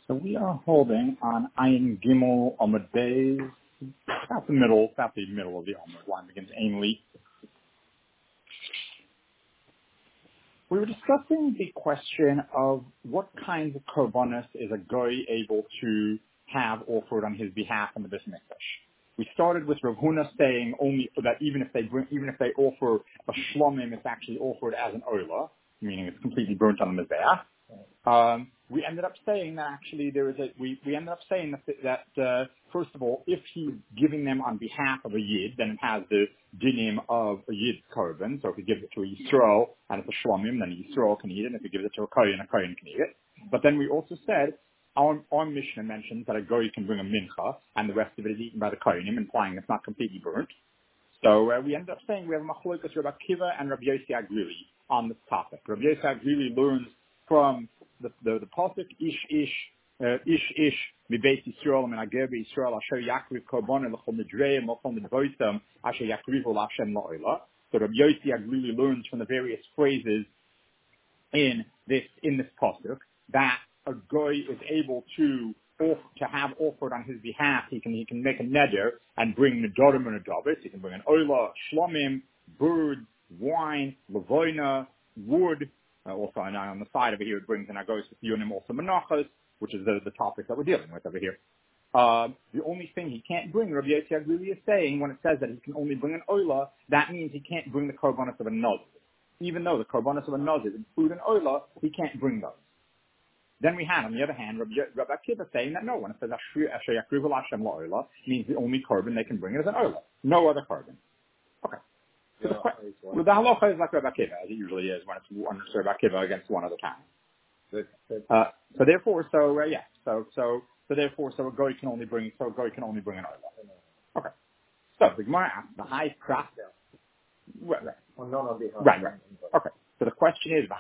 So we are holding on Ayin Gimel Amud Beis, about the middle of the Amud. Line begins aimly. We were discussing the question of what kinds of korbanos is a goy able to have offered on his behalf in the Beis Mikdash. We started with Rav Huna saying only that even if they offer a shlomim, it's actually offered as an oila, meaning it's completely burnt on the mizbeach. We ended up saying that actually we ended up saying that first of all, if he's giving them on behalf of a yid, then it has the dinim of a yid's korban. So if he gives it to a Yisrael and it's a shlomim, then a Yisrael can eat it. And if he gives it to a kohen can eat it. But then we also said our Mishnah mentions that a goy can bring a mincha, and the rest of it is eaten by the kohenim, implying it's not completely burnt. So we ended up saying we have Machlokas Rabbi Akiva and Rabbi Yossi Agrili on this topic. Rabbi Yossi Agrili learns from the pasuk ish mibeit Yisrael and ager Yisrael asher yakriv korban l'chol nidreim l'chol nidvoisam asher yakrivu l'Hashem la'olah. So Rabbi Yossi Agrili learns from the various phrases in this pasuk that a goy is able to have offered on his behalf. He can make a neder and bring nedarim and nedavis. He can bring an oila, shlomim, birds, wine, lavoina, wood. Also, and on the side over here, it brings in our goes with yunim, also menachos, which is the topic that we're dealing with over here. The only thing he can't bring, Rabbi Yossi Agrili is saying, when it says that he can only bring an oila, that means he can't bring the korbanos of a nazir. Even though the korbanos of a nazir include an oila, he can't bring those. Then we had, on the other hand, Rabbi Akiva saying that no, when it says Asher Yakrivu L'Hashem La'olah, means the only korban they can bring is an oila, no other korban. Okay. So the halacha is like Rabbi Akiva, as it usually is when it's under Rabbi Akiva against one other time. So therefore a goy can only bring an oila. Okay. So the Gemara asks the high prat. Right. Okay. So the question is,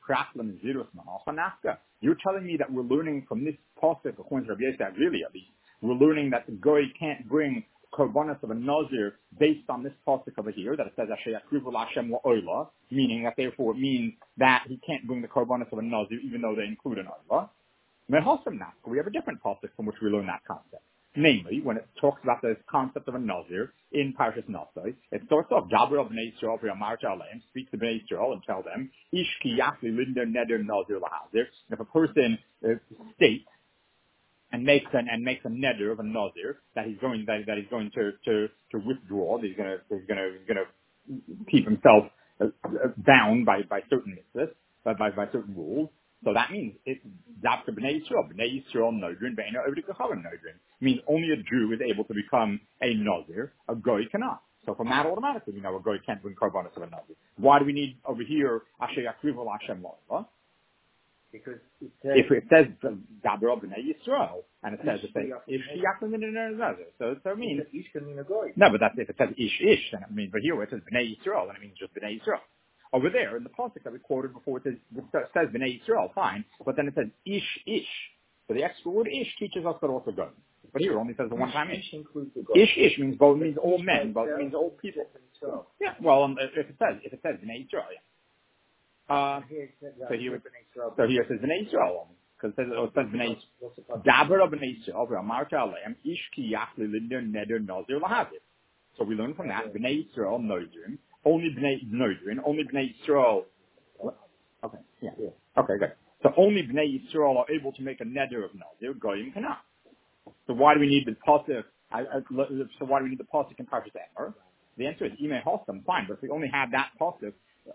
you're telling me that we're learning from this pasuk, according to Rabbi Yossi Agrili at least, we're learning that the goy can't bring korbanos of a nazir based on this pasuk over here, that it says Asher Yakrivu L'Hashem La'olah, meaning that therefore it means that he can't bring the korbanos of a nazir even though they include an oila. We have a different pasuk from which we learn that concept. Namely, when it talks about the concept of a nazir in Parshas Naso, it starts off, Gabriel b'nei Yisrael v'yamarta aleim, speak to b'nei Yisrael and tell them, Ish ki yachli linder neder nazir lahazir. If a person states and makes a neder of a nazir that he's going to withdraw, that he's going to keep himself bound by certain mitzvahs, by certain rules. So that means it's Dafka b'nei Yisrael nodrin, be'ena over the Gechalim nodrin. Means only a Jew is able to become a nazir, a goy cannot. So from that automatically we know a goy can't bring korbanos of a nazir. Why do we need over here Asher Yakrivu L'Hashem La'olah? Because if it says Gabriel b'nei Yisrael and it says if she yaklim in a nazir, so it means ish can mean a goy. No, but that's if it says ish, then it means. But here it says b'nei Yisrael, then it means just b'nei Yisrael. Over there, in the pasuk that we quoted before, it says B'nai Yisrael, fine, but then it says ish. So the extra word ish teaches us that also goes. But here it only says the one time ish. Ish means both, means all men, both means all people. Yeah, well, if it says B'nai Yisrael, yeah. So here it says B'nai Yisrael, because it says B'nai Daber of B'nai Yisrael, v'amarta aleim, ish ki yachli linder neder nazir lahazir. So we learn from that, B'nai Yisrael nodrim, only B'nai Yisrael. Okay, yeah. Okay, good. So only B'nai Yisrael are able to make a neder of nazir. Goyim cannot. So why do we need the pasuk? So why do we need the pasuk in Parshas Emor? The answer is Imei Hosam. Fine, but if we only had that pasuk,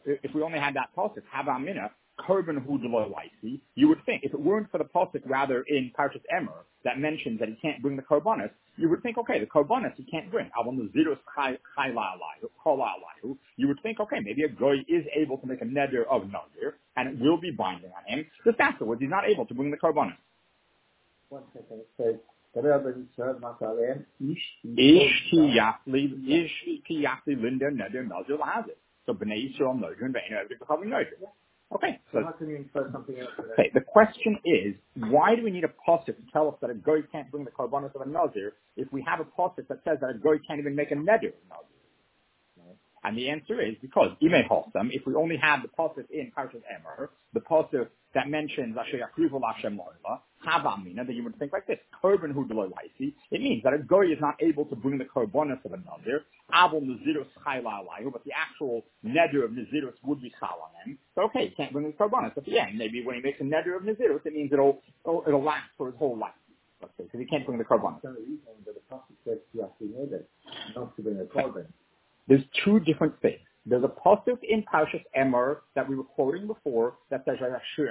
Hava Amina, Korban Hu D'Lo Laisi, you would think, if it weren't for the pasuk rather in Parshas Emor that mentions that he can't bring the korbanos, you would think, okay, the korbanos he can't bring. You would think, okay, maybe a goy is able to make a neder of nazir, and it will be binding on him. Just afterwards, he's not able to bring the korbanos. 1 second. It says, Ish ki yachli linder neder nazir lahazir. So B'nai Yisrael nodrin, be'ena over the Gechalim nodrin. Okay. So how can you infer something else? Okay. The question is, why do we need a pasuk to tell us that a goy can't bring the korbanos of a nazir if we have a pasuk that says that a goy can't even make a neder of a nazir? And the answer is because Imei Hosam, if we only have the pasuk in Parshas Emor, the pasuk that mentions Asher Yakrivu Lashem Lo'ila, Havamina, then you would think like this: Korban hu d'lo laisi. It means that a goy is not able to bring the korbanos of a nazir. Avol nazirus chayla alayhu, but the actual neder of nazirus would be chal on him. So okay, he can't bring the korbanos at the end. Maybe when he makes a neder of nazirus, it means it'll last for his whole life. Let's say, because he can't bring the korbanos. That's the reason that the pasuk says you have to know that not to bring a korban. There's two different things. There's a pasuk in Parshas Emor that we were quoting before that says,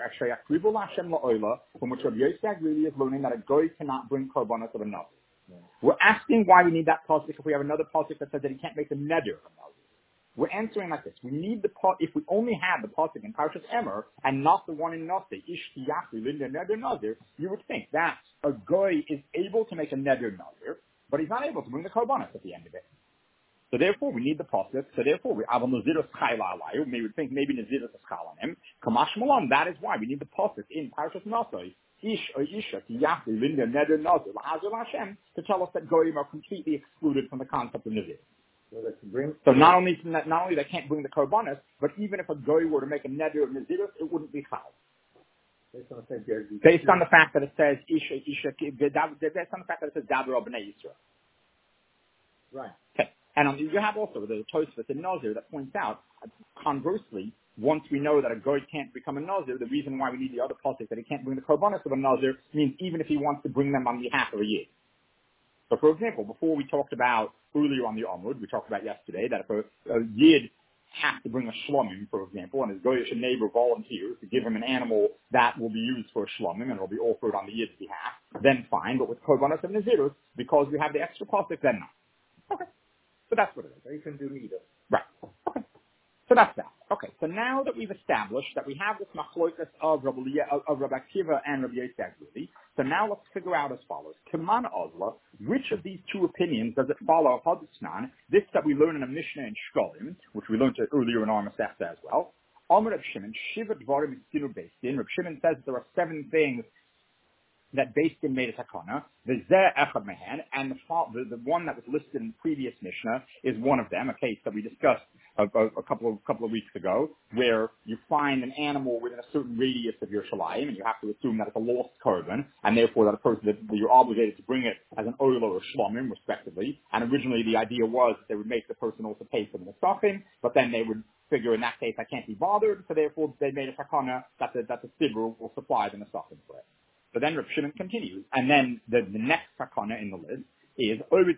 from which Rabbi Yosef really is learning that a goy cannot bring korbanos of a nazir. Yeah. We're asking why we need that pasuk if we have another pasuk that says that he can't make a neder of a nazir. We're answering like this. We need the if we only have the pasuk in Parshas Emor and not the one in Nasi, Ish Tiyachri Linda Neder Nazir, you would think that a goy is able to make a neder nazir, but he's not able to bring the korbanos at the end of it. So therefore, we need the pasuk. So therefore, we have a nazirus chayla alayu. We would think maybe nazirus is chal on him. Kamash malon. That is why we need the pasuk in Parashas Nasai. Ish or isha tiyachli linda neder nazir la'azir Hashem to tell us that goyim are completely excluded from the concept of nazir. So not only they can't bring the korbanos, but even if a goy were to make a neder of nazirus, it wouldn't be chal. Based on the fact that it says isha, based on the fact that it says daber b'nei Yisrael. Right. Okay. And you have also the Tosfos in Nazir that points out, conversely, once we know that a goy can't become a Nazir, the reason why we need the other pasuk that he can't bring the korbanos of a Nazir means even if he wants to bring them on behalf of a Yid. So, for example, before we talked about earlier on the Amud, we talked about yesterday that if a Yid has to bring a shlomim, for example, and his goyish neighbor volunteers to give him an animal that will be used for a shlomim and will be offered on the Yid's behalf, then fine. But with korbanos of Nazirus, because we have the extra pasuk, then not. Okay. So that's what it is. So you can do neither. Right. Okay. So that's that. Okay. So now that we've established that we have this machlokas of Rabbi Akiva and Rabbi Yosef, so now let's figure out as follows. Keman Ozla, which of these two opinions does it follow? Hadisnan, this that we learn in a Mishnah in Shkolim, which we learned earlier in our Masechta as well. Amar Reb Shimon, Shiva Dvarim Istinu Beis Din. Reb Shimon says that there are 7 things that Beis Din made a takana, the Zeh Echad Mehen, and the one that was listed in the previous Mishnah is one of them, a case that we discussed a couple of weeks ago, where you find an animal within a certain radius of your shalayim, and you have to assume that it's a lost korban, and therefore that a person that you're obligated to bring it as an oil or a shlomim, respectively. And originally the idea was that they would make the person also pay for the nesachim, but then they would figure in that case I can't be bothered, so therefore they made a takana that the sibur will supply the nesachim for it. So then Reb Shimon continues, and then the next takana in the list is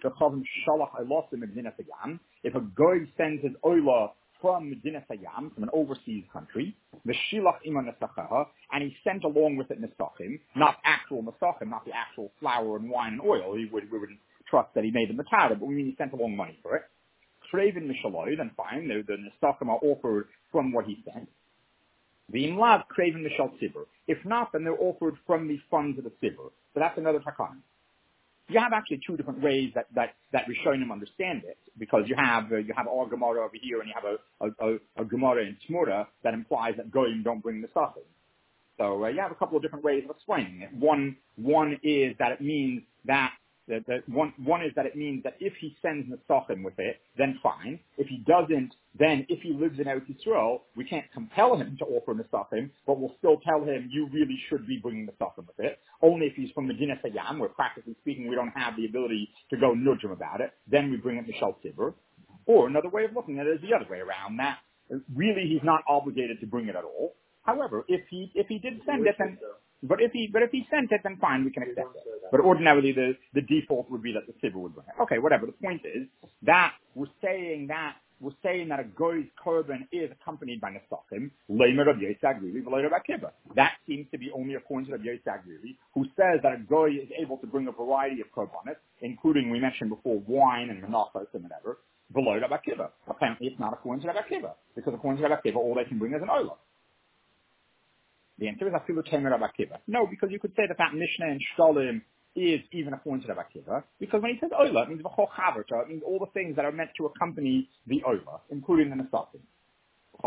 if a goy sends his oila from Medina Sayyam, from an overseas country, and he sent along with it nesachim, not actual nesachim, not the actual flour and wine and oil. We wouldn't trust that he made the matara, but we mean he sent along money for it. Craven mishaloi, then fine, the nesachim are offered from what he sent. The imlav craven mishal tzibur. If not, then they're offered from the funds of the tzibur. So that's another takana. You have actually 2 different ways that Rishonim understand it, because you have our Gemara over here, and you have a Gemara in Tzmura that implies that goyim don't bring the nesachim. So you have a couple of different ways of explaining it. One is that it means that one is that it means that if he sends nesachim with it, then fine. If he doesn't, then if he lives in Eretz Yisrael, we can't compel him to offer nesachim, but we'll still tell him you really should be bringing nesachim with it. Only if he's from Medina Sayyam, where practically speaking we don't have the ability to go nudge him about it, then we bring it to Shal Tzibur. Or another way of looking at it is the other way around, that really he's not obligated to bring it at all. However, if he did send it, then But if he sent it, then fine, we can accept it. But ordinarily, the default would be that the tzibur would bring it. Okay, whatever. The point is that we're saying that a goy's korban is accompanied by nesachim. Leimer Rabbi Yosef Agrili, v'lo Rabbi Akiva. That seems to be only according to Rabbi Yosef Agrili, who says that a goy is able to bring a variety of korbanos, including we mentioned before wine and menachos and whatever. V'lo Rabbi Akiva. Apparently, it's not according to Rabbi Akiva, because according to Rabbi Akiva, all they can bring is an olah. The answer is Afilu Temer Rabbi Akiva. No, because you could say that Mishnah in Shkolim is even according to Rabbi Akiva, because when he says Oila, it means V'chol Chaver, it means all the things that are meant to accompany the Oila, including the Nesachim.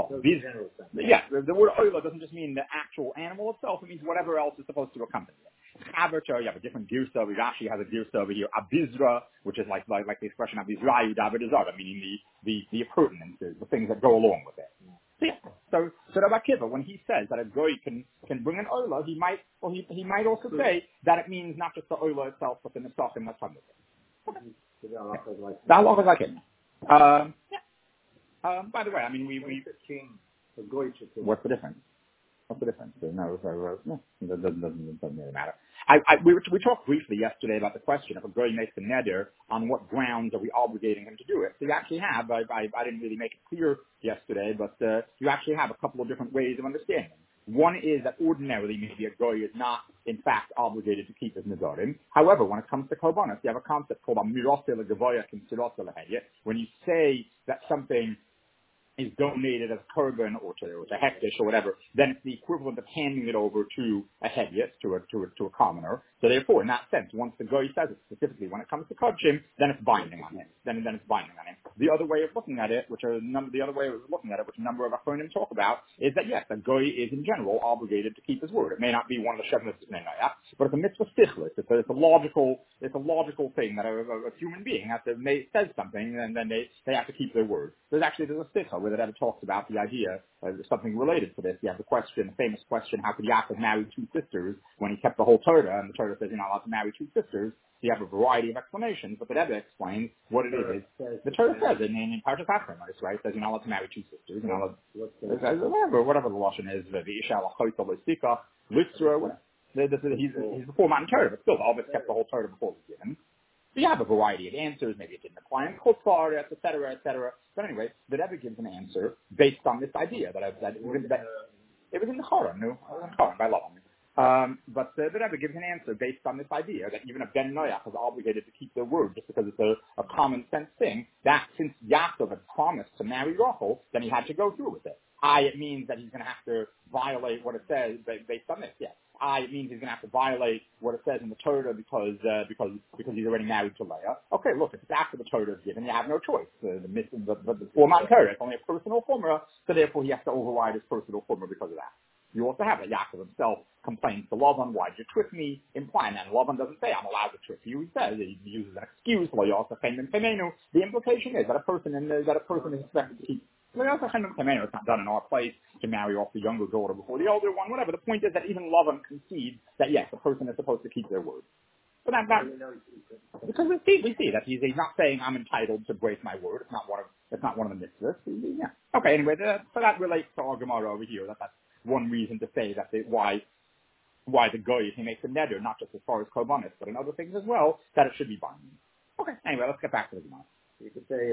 The word Oila doesn't just mean the actual animal itself, it means whatever else is supposed to accompany it. Chaverto, you have a different girsa. Rashi has a girsa over here, abizra, which is like the expression abizra yudavidazara, meaning the appurtenances, the things that go along with it. So Rabbi Akiva, when he says that a goy can bring an oila, he might also say that it means not just the oila itself, but the nesachim that's under it. The halacha is like it. By the way, I mean we what's the difference? What's the difference? No, it doesn't really matter. We talked briefly yesterday about the question if a goy makes a neder, on what grounds are we obligating him to do it? So you actually have, I didn't really make it clear yesterday, but you actually have a couple of different ways of understanding. One is that ordinarily maybe a goy is not, in fact, obligated to keep his nedarim. However, when it comes to korbanos, you have a concept called amirose legavoya kimsirose lehedya. When you say that something is donated as korban or to hektish or whatever, then it's the equivalent of handing it over to a hedyot, to a commoner. So therefore, in that sense, once the goy says it specifically, when it comes to kodshim, then it's binding on him. Then it's binding on him. The other way of looking at it, which a number of achronim talk about, is that yes, a goy is in general obligated to keep his word. It may not be one of the Shevnas B'nai, but it's a mitzvah stichlis. It's a logical thing that a human being has to says something and then they have to keep their word. There's a stichel where the Rebbe talks about the idea of something related to this. You have the famous question, how could Yaakov marry two sisters when he kept the whole Torah? And the Torah says you're not allowed to marry two sisters. So you have a variety of explanations, but the Rebbe explains what it is. The Torah says it in Parshas Acharonos, right? It says you're not allowed to marry two sisters. You're not allowed, whatever the lashon is, he's before Matan Torah, but still, the Albert kept the whole Torah before it was given. So you have a variety of answers. Maybe it didn't apply in Chutzpah, et cetera, et cetera. But anyway, the Rebbe gives an answer based on this idea that it was in the Choron, by Lavan. But the Rebbe gives an answer based on this idea that even a Ben Noach is obligated to keep their word just because it's a common sense thing, that since Yaakov had promised to marry Rachel, then he had to go through with it. It means that he's going to have to violate what it says based on this, yes. It means he's going to have to violate what it says in the Torah because he's already married to Leah. Okay, look, if it's after the Torah is given, you have no choice. The format in Torah, it's only a personal chumrah, so therefore he has to override his personal chumrah because of that. You also have that Yaakov himself complains to Lavan, why did you trick me? Implying that. And Lavan doesn't say, I'm allowed to trick you. He says, he uses an excuse. The implication is that a person is expected to keep. It's not done in our place to marry off the younger daughter before the older one, whatever. The point is that even Lavan concedes that yes, the person is supposed to keep their word. But because we see that he's not saying I'm entitled to break my word. It's not one of the mitzvahs. Yeah. Okay. Anyway, so that relates to our Gemara over here. That's one reason to say that why the goy, if he makes a neder, not just as far as korbanos, but in other things as well, that it should be binding. Okay. Anyway, let's get back to the Gemara. You could say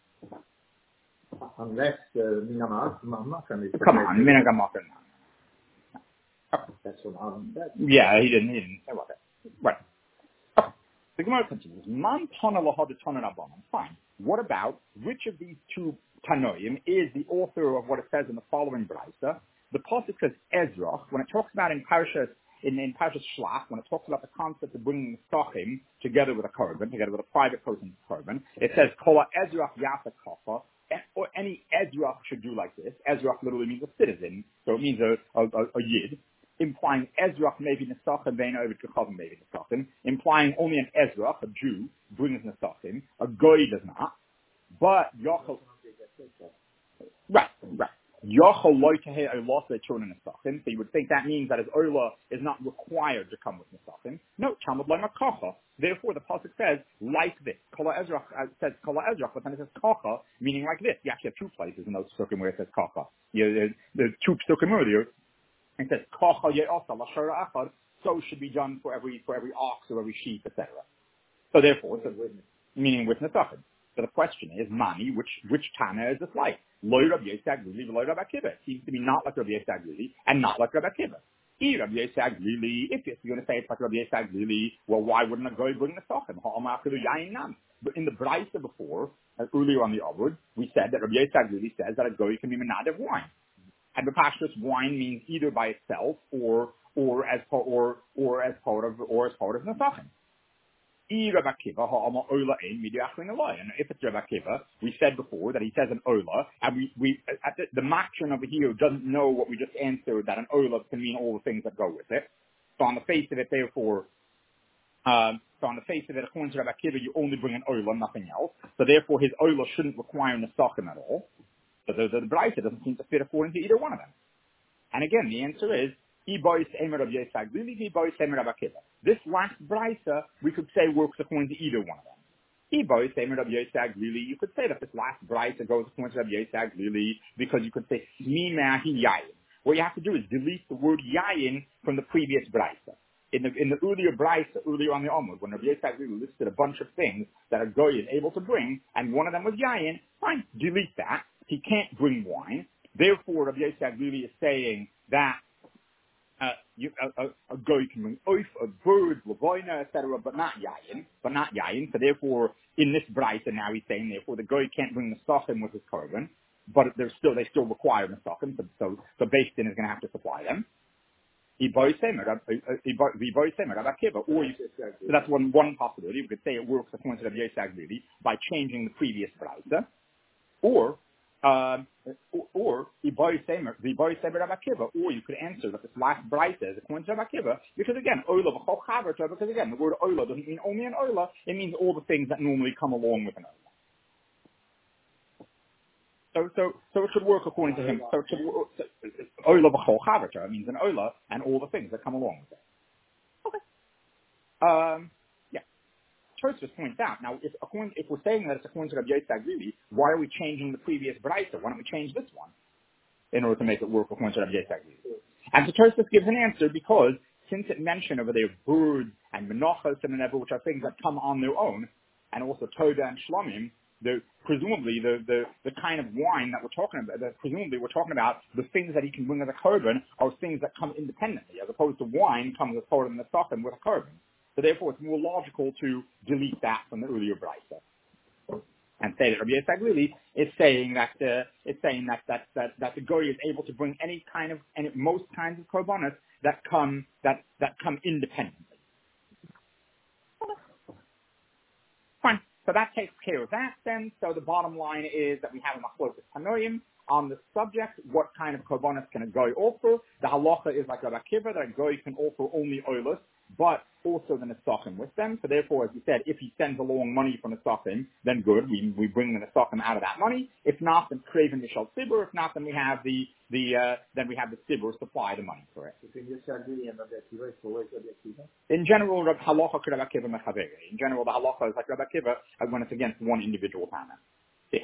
unless Minamah can be. Come on, Minamah. That's what yeah, he didn't say what that. Right. Okay. The Gemara continues. Man tana lahad tana rabbanan. Fine. What about which of these two Tanoim is the author of what it says in the following brayso? The pasuk says Ezra when it talks about in Parshas Shlach, when it talks about the concept of bringing Sachim together with a korban, together with a private person's korban, it says Kola Ezra Yasa Kafa, or any Ezra should do like this. Ezra literally means a citizen, so it means a yid, implying Ezra maybe Nesachim, Vein Ovid Kechavim maybe Nesachim, implying only an Ezra, a Jew, brings Nesachim, a Goy does not, but Yochel. Right. So you would think that means that his Ola is not required to come with Nesachim. No, Talmud Lema Kacha. Therefore, the pasuk says like this. Kala Ezra says Kala Ezra, but then it says Kacha, meaning like this. You actually have two places in those psukim where it says Kacha. There's two psukim earlier. It says Kacha Ye'asa Lashara Achad. So should be done for every ox or every sheep, etc. So therefore, meaning with Nesachim. So the question is, Mani, which Tana is this like? Lo Rabbi Yisag Lili, Lo Rabbi Akiva. It seems to be not like Rabbi Yisag Lili and not like Rabbi Akiva. Rabbi Yisag Lili, if you're going to say it's like Rabbi Yisag Lili, well, why wouldn't a goy bring the Sachim? But in the brayso before, earlier on the Avod, we said that Rabbi Yisag Lili says that a goy can be menad of wine. And the pashtus wine means either by itself or as part of Nesachim. And if it's Rabbi Akiva, we said before that he says an Ola, and the Makron over here doesn't know what we just answered, that an Ola can mean all the things that go with it. So on the face of it, therefore, according to Rabbi Akiva, you only bring an oila, nothing else. So therefore, his oila shouldn't require nesachim at all. So the Braisa doesn't seem to fit according to either one of them. And again, the answer is, this last Braisa, we could say works according to either one of them. You could say that this last Braisa goes according to Rabbi Yisag Lili, because you could say, what you have to do is delete the word yayin from the previous Braisa. In the earlier Braisa, earlier on the Amud, when Rabbi Yisag Lili listed a bunch of things that a goy is able to bring, and one of them was yayin, fine, delete that. He can't bring wine. Therefore, Rabbi Yisag Lili is saying that a goy can bring oif, a bird, lavoina, etc., but not yayin. So therefore, in this Braisa now he's saying, therefore, the goy can't bring the sachim with his korban, but they still require the sachim, so Beis Din is going to have to supply them. Or so that's one possibility. We could say it works according to Rabbi Yisag Lili by changing the previous Braisa, or you could answer that this last Braisa is according to Rabbi Akiva, because again, oila v'chol chaverta, because again, the word oila doesn't mean only an oila, it means all the things that normally come along with an oila. So it should work according to him. So it should work, oila v'chol chaverta, it means an oila and all the things that come along with it. Okay. Tosfos points out, now, if we're saying that it's according to Rabbi Yisag Lili, why are we changing the previous Braisa? Why don't we change this one in order to make it work according to Rabbi Yisag Lili? And so Tosfos gives an answer because since it mentioned over there birds and menachos and whatever, which are things that come on their own, and also Toda and Shlomim, presumably the kind of wine that we're talking about, presumably we're talking about the things that he can bring as a korban are things that come independently, as opposed to wine comes as part of the sachem with a korban. So therefore, it's more logical to delete that from the earlier Braisa and say that Rabbi Yisag Lili is saying that the goy is able to bring most kinds of korbanos that come independently. Fine. So that takes care of that then. So the bottom line is that we have a machlokas tanoim on the subject. What kind of korbanos can a goy offer? The halacha is like Rabbi Akiva, that a goy can offer only oilus, but also the nesachim with them. So therefore, as we said, if he sends along money from nesachim, then good. We bring the nesachim out of that money. If not, then craven mishal tzibur. If not, then we have the tzibur supply the money for it. In general, halacha could Rabbi Akiva mechavere. In general, the halacha is like Rabbi Akiva when it's against one individual tana. Yeah.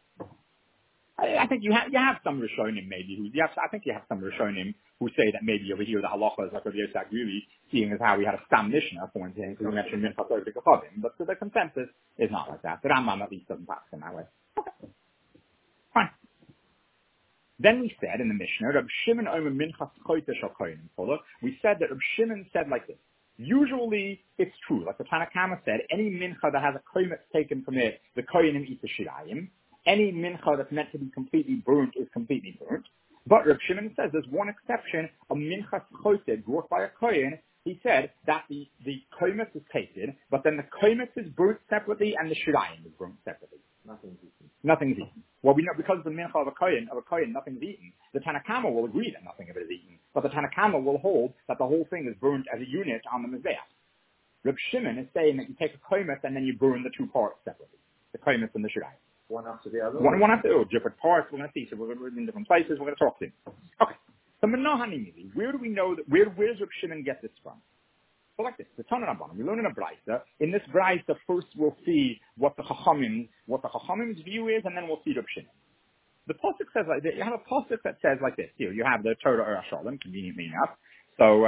I think you have some Rishonim maybe I think you have some Rishonim who say that maybe over here the halacha is like Rabbi Yisag Lili, seeing as how we had a Stam Mishnah for him, because we mentioned Minchas Oivik Achavim, but the consensus is not like that. The Rambam at least doesn't pass in that way. Okay. Fine. Then we said in the Mishnah, Reb Shimon Omer Minchas Choyte Shal Kohen. We said that Reb Shimon said like this. Usually it's true, like the Tanna Kama said, any mincha that has a kohen taken from it, the kohenim eat the shirayim. Any mincha that's meant to be completely burnt is completely burnt. But Reb Shimon says there's one exception, a minchas choted brought by a kohen. He said that the kohemet is taken, but then the kohemet is burnt separately and the shirayim is burnt separately. Nothing's eaten. Well, we know because the mincha of a kohen, nothing's eaten. The Tanna Kama will agree that nothing of it is eaten, but the Tanna Kama will hold that the whole thing is burnt as a unit on the mizbeach. Reb Shimon is saying that you take a kohemet and then you burn the two parts separately, the kohemet and the shirayim. One after the other? One after the other, different parts. We're going to see. So we're going to read in different places. We're going to talk to him. Okay. So Menohanimili, where do we know that? Where does Reb Shimon get this from? So like this, the Tanna Rabbanan. We learn in a Braisa. In this Braisa, first we'll see what the Chachamim's view is, and then we'll see Reb Shimon. The pasuk says like this. You have a pasuk that says like this. Here, you have the Torah or Shalom, conveniently enough. So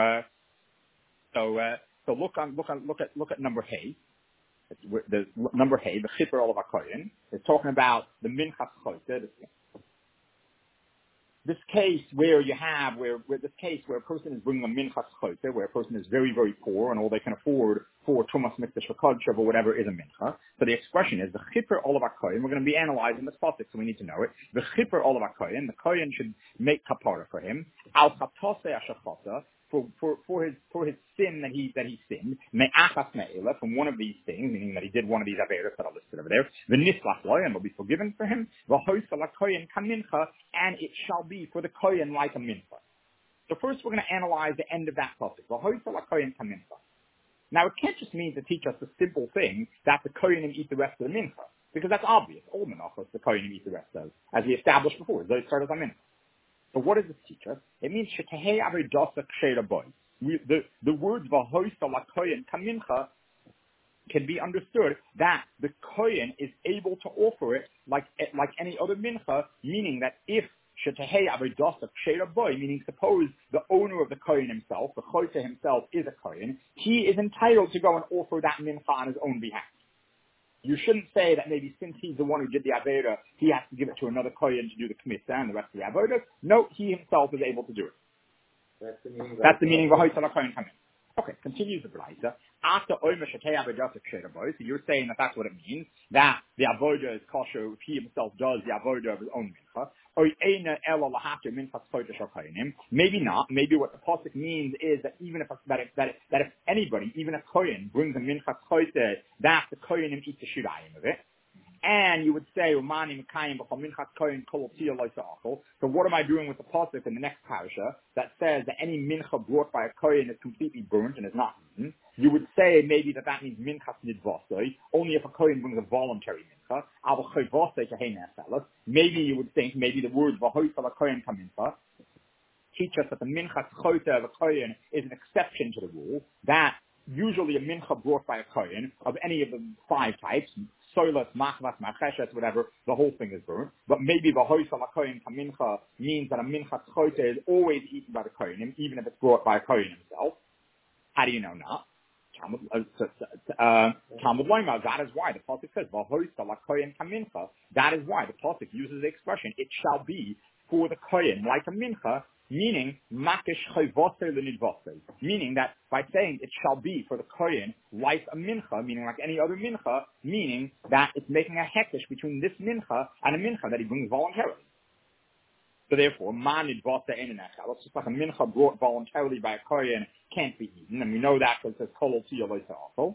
look at number Hey. The number Hey, the Chipper Olav HaKoyen, is talking about the Minchas Choyte. This case where a person is bringing a Minchas Choyte, where a person is very, very poor and all they can afford for Tumas Mikdash V'Kodesh or whatever is a Mincha. So the expression is the Chipper Olav HaKoyen. We're going to be analyzing this pasuk, so we need to know it. The Chipper Olav HaKoyen, the Kohen should make kapara for him. Al Chatose Ashachata. For his sin that he sinned, me'achas me'ela, from one of these things, meaning that he did one of these averos that are listed over there, the nislas loyan will be forgiven for him, v'hoisa la kohen kamincha, and it shall be for the kohen like a mincha. So first we're going to analyze the end of that pasuk. Now it can't just mean to teach us the simple thing that the kohenim eat the rest of the mincha, because that's obvious. All menachos the kohenim eat the rest of, as we established before. Those start as a mincha. But what does this teach us? It means shetehei avodas kshera boy. The words v'hoisa lakohen kamincha can be understood that the kohen is able to offer it like any other mincha, meaning that if shetehei avodas kshera boy, meaning suppose the owner of the kohen himself, the chote himself, is a kohen, he is entitled to go and offer that mincha on his own behalf. You shouldn't say that maybe since he's the one who did the avodah, he has to give it to another kohen to do the kmitza and the rest of the avodah. No, he himself is able to do it. That's the meaning of V'hoisa L'Kohen Kamin. Okay, continues the Braisa. After Omer Shetei Avodas Kshera Boy, so you're saying that that's what it means, that the avodah is kosher if he himself does the avodah of his own mincha. Maybe not. Maybe what the pasuk means is that even if if anybody, even a kohen, brings a mincha chote, that the kohenim eat the shirayim of it. And you would say, so what am I doing with the pasuk in the next parasha that says that any mincha brought by a kohen is completely burnt and is not eaten? You would say maybe that means minchas nidvasoi, only if a kohen brings a voluntary mincha. Maybe you would think, maybe the words v'hoisa l'kohen kamincha teach us that the minchas chote of a kohen is an exception to the rule, that usually a mincha brought by a kohen of any of the 5 types, soilas, machmas, macheshes, whatever, the whole thing is burnt. But maybe the hoisa l'kohen kamincha means that a mincha chote is always eaten by the kohen, even if it's brought by a kohen himself. How do you know not? Talmud Loimar, that is why the pasuk says v'hoisa l'kohen kamincha. That is why the pasuk uses the expression, it shall be for the kohen like a mincha, meaning makish chayvose l'nidvose, meaning that by saying it shall be for the kohen like a mincha, meaning like any other mincha, meaning that it's making a hekesh between this mincha and a mincha that he brings voluntarily. So therefore, ma nidvose enenecha, it's just like a mincha brought voluntarily by a kohen can't be eaten, and we know that because it says kolol tiyah loisa also.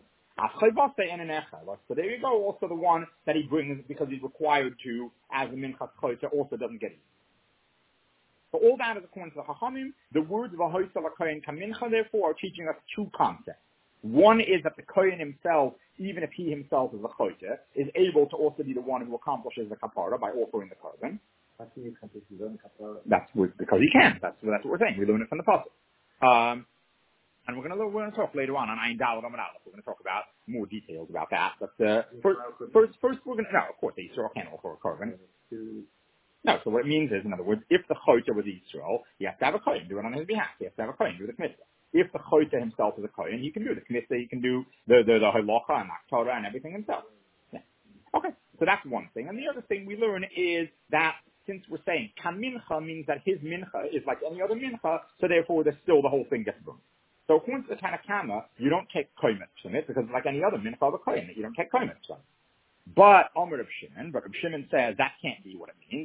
So there you go, also the one that he brings because he's required to, as a mincha chote, also doesn't get eaten. So all that is according to the Chachamim. The words of V'hoisa L'Kohen Kamincha, therefore, are teaching us 2 concepts. One is that the Kohen himself, even if he himself is a Chote, is able to also be the one who accomplishes the Kapara by offering the Korban. That's because he can. That's what we're saying. We learn it from the Pasuk. And we're going to talk later on Ayin Daled Amud Aleph. We're going to talk about more details about that. But first we're going to, no, of course, the Yisrael can't offer a Korban. No, so what it means is, in other words, if the Chote was Yisrael, he has to have a Kohen do it on his behalf. He has to have a Kohen do the Kmitza. If the Chote himself is a Kohen, he can do the Kmitza, he can do the Halacha and Aktorah and everything himself. Yeah. Okay, so that's one thing. And the other thing we learn is that since we're saying Kamincha means that his Mincha is like any other Mincha, so therefore the whole thing gets burned. So according to the Tanna Kama, you don't take Koimet from it, because it's like any other Mincha of a Kohen, you don't take Koimet from it. But Omer Reb Shimon says that can't be what it means.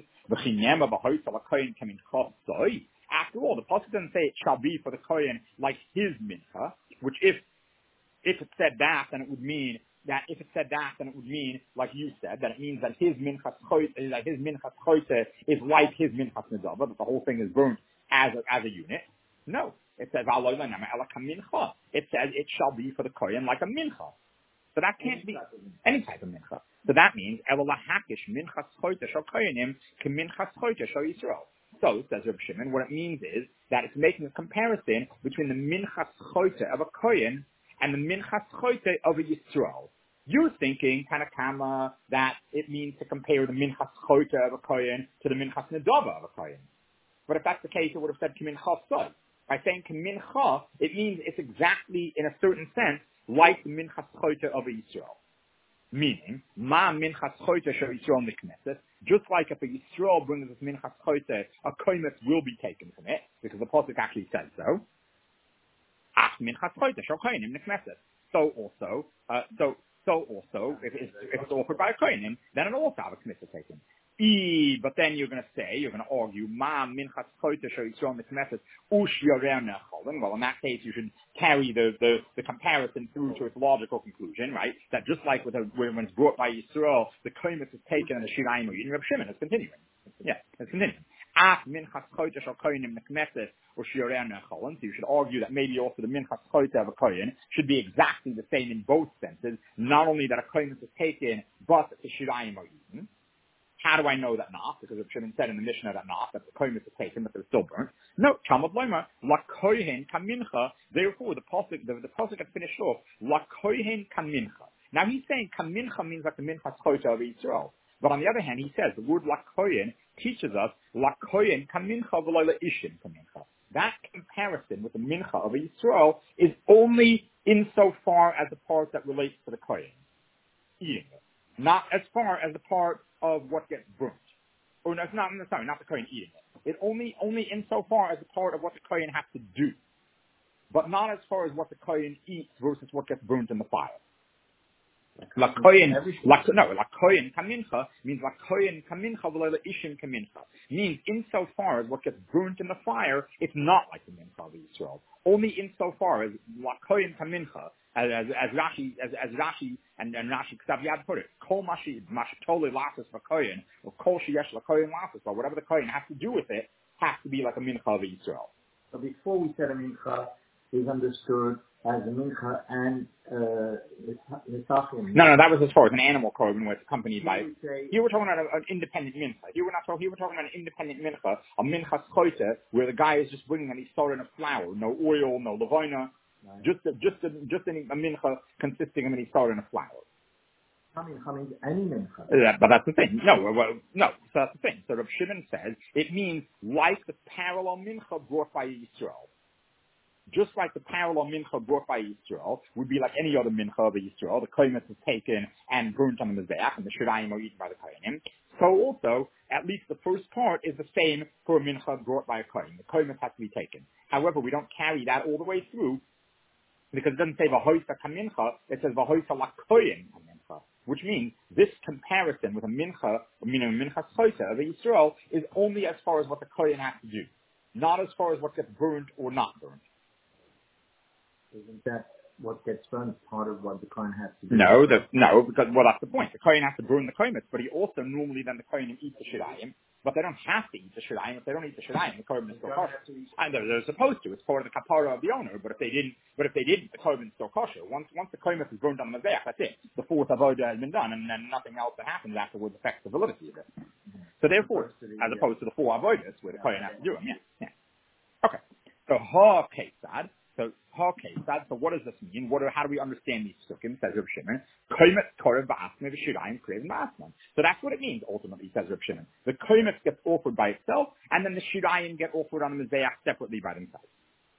After all, the pasuk doesn't say it shall be for the kohen like his mincha. Which, if it said that, then it would mean that like you said, that it means that his mincha chote is like his mincha nedava, that the whole thing is burnt as a unit. No, it says it says it shall be for the kohen like a mincha. So that can't be any type of mincha. So that means So, says Reb Shimon, what it means is that it's making a comparison between the minchas chote of a kohen and the minchas chote of a Yisrael. You're thinking, Tanakama, that it means to compare the minchas chote of a kohen to the minchas nedava of a kohen. But if that's the case, it would have said kimincha soy. By saying kimincha, it means it's exactly, in a certain sense, like the minchas chote of a Yisrael. Meaning, ma minchas chote shel Yisrael nikneset, just like if a Yisrael brings this minchas chote, a koimet will be taken from it, because the pasuk actually says so. Ach minchas chote shel kohenim nikneset. So also, if it's offered by a kohenim, then it'll also have a knesset taken. But then you're going to argue, ma minchas chote shel Yisrael nikneset ush yoreh necholin. Well, in that case, you should carry the comparison through to its logical conclusion, right? That just like when it's brought by Yisrael, the koimet is taken and the shirayim are eaten. Reb Shimon is continuing. Yeah, it's continuing. So you should argue that maybe also the minchas choite of a kohen should be exactly the same in both senses. Not only that a kohen is taken, but the shirayim are eaten. How do I know that not? Because it should have said in the Mishnah that not, that the kohen is taken, but they're still burnt. No, Talmud Loma, la kohen kamincha. Therefore, the pasuk had finished off, la kohen kamincha. Now he's saying kamincha means like the minchas choite of Israel. But on the other hand, he says the word la kohen teaches us la kohen kamincha v'lo la ishin kamincha. That comparison with the mincha of Israel is only insofar as the part that relates to the kohen eating it, not as far as the part of what gets burnt. Or no, not the kohen eating it. It only insofar as the part of what the kohen has to do, but not as far as what the kohen eats versus what gets burnt in the fire. La kohen kamincha means la kohen kamincha v'lo la ishin kamincha. Means insofar as what gets burnt in the fire, it's not like the mincha of Israel. Only insofar as la kohen kamincha, as Rashi and Rashi Ksav Yad put it, kol mashi totally lasses for kohen, or kol sheyesh la kohen lasses, or whatever the kohen has to do with it, has to be like a mincha of Israel. So before we said a mincha is understood as a mincha and nisachim. No, that was as far as an animal korban was accompanied by. Here we're talking about an independent mincha. Here we're talking about an independent mincha, a minchas choite, where the guy is just bringing and he's storing a flour, no oil, no levina, right. just a mincha consisting of he's storing a flour. Means any mincha. But that's the thing. No. So that's the thing. So Rav Shimon says it means like the parallel mincha brought by Yisrael. Just like the parallel mincha brought by Yisrael would be like any other mincha of Yisrael, the kohemet is taken and burnt on the mizbeach, and the shirayim are eaten by the kohenim. So also, at least the first part is the same for a mincha brought by a kohen. The kohemet has to be taken. However, we don't carry that all the way through because it doesn't say v'hoisa kamincha, it says v'hoisa la kohen kamincha, which means this comparison with a mincha, meaning a mincha choite of Yisrael, is only as far as what the kohen has to do, not as far as what gets burnt or not burnt. Isn't that what gets burnt part of what the kohen has to do? No, because that's the point. The kohen has to burn the kohemet, but he also normally then the kohen eats the shirayim, but they don't have to eat the shirayim. If they don't eat the shirayim, the kohen is still kosher. And they're supposed to. It's part of the kapara of the owner. But if they didn't, the kohen is still kosher. Once the kohemet is burned on the mezbeach, that's it. The fourth avodah has been done, and then nothing else that happens afterwards affects the validity of it. So therefore, as opposed to the four avodas where the kohen has to do them, yeah. Okay. So ha kesad. So what does this mean? How do we understand these sukkim? Says Reb Shimon. So that's what it means ultimately, says Reb Shimon. The kohemet gets offered by itself, and then the shirayim get offered on the mizbeach separately by themselves.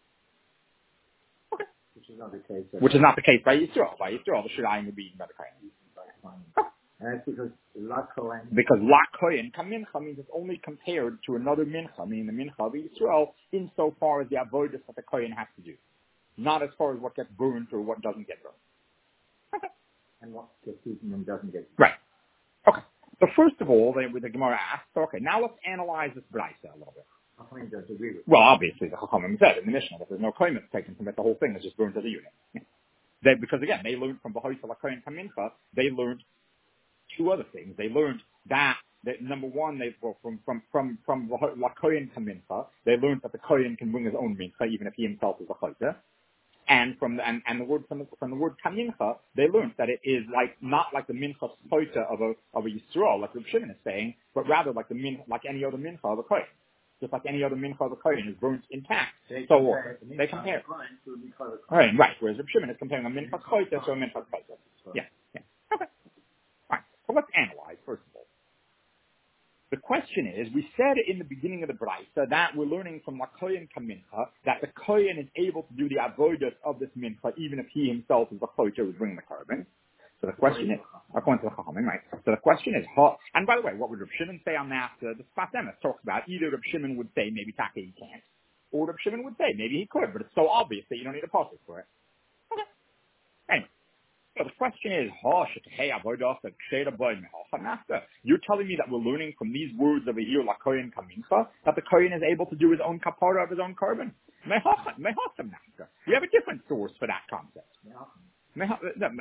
Okay. Which is not the case. Which is not the case by Yisrael. By Yisrael, the shirayim would be eaten by the kohen. And that's because la kohen. Because la kohen kamincha means it's only compared to another mincha, meaning the mincha of Yisrael, insofar as the avodas that the kohen has to do. Not as far as what gets burnt or what doesn't get burnt. Okay. And what gets eaten and doesn't get eaten. Right. Okay. So first of all, the Gemara asks, okay, now let's analyze this brayso a little bit. Chachamim does agree with Well, obviously, the Chachamim said in the Mishnah that there's no kohemet taken from it. The whole thing is just burnt as a unit. Because again, they learned from B'hoisa L'Kohen Kamincha, they learned two other things. They learned that number one, from L'Kohen Kamincha, they learned that the kohen can bring his own mincha even if he himself is a chayta. And from the word kamincha, they learned that it is not like the mincha choita of a Yisrael, like Reb Shimon is saying, but rather like any other mincha of a kohen. Just like any other mincha of a kohen is burnt intact. They compare. Right. Whereas Reb Shimon is comparing a mincha choita to a mincha choita. Yeah. Okay. All right. So let's analyze first of all. The question is, we said in the beginning of the brayso that we're learning from la kohen kamincha that the kohen is able to do the avodas of this mincha even if he himself is the choter who's bringing the carbon. So the question is, according to the Chachamim, right? So the question is, and by the way, what would Reb Shimon say on that? The Sfas Emes talks about either Reb Shimon would say maybe Taka he can't, or Reb Shimon would say maybe he could, but it's so obvious that you don't need a pasuk for it. Okay. Anyway. So the question is, you're telling me that we're learning from these words over here, la kohen kamincha, that the kohen is able to do his own kapara of his own carbon? We have a different source for that concept.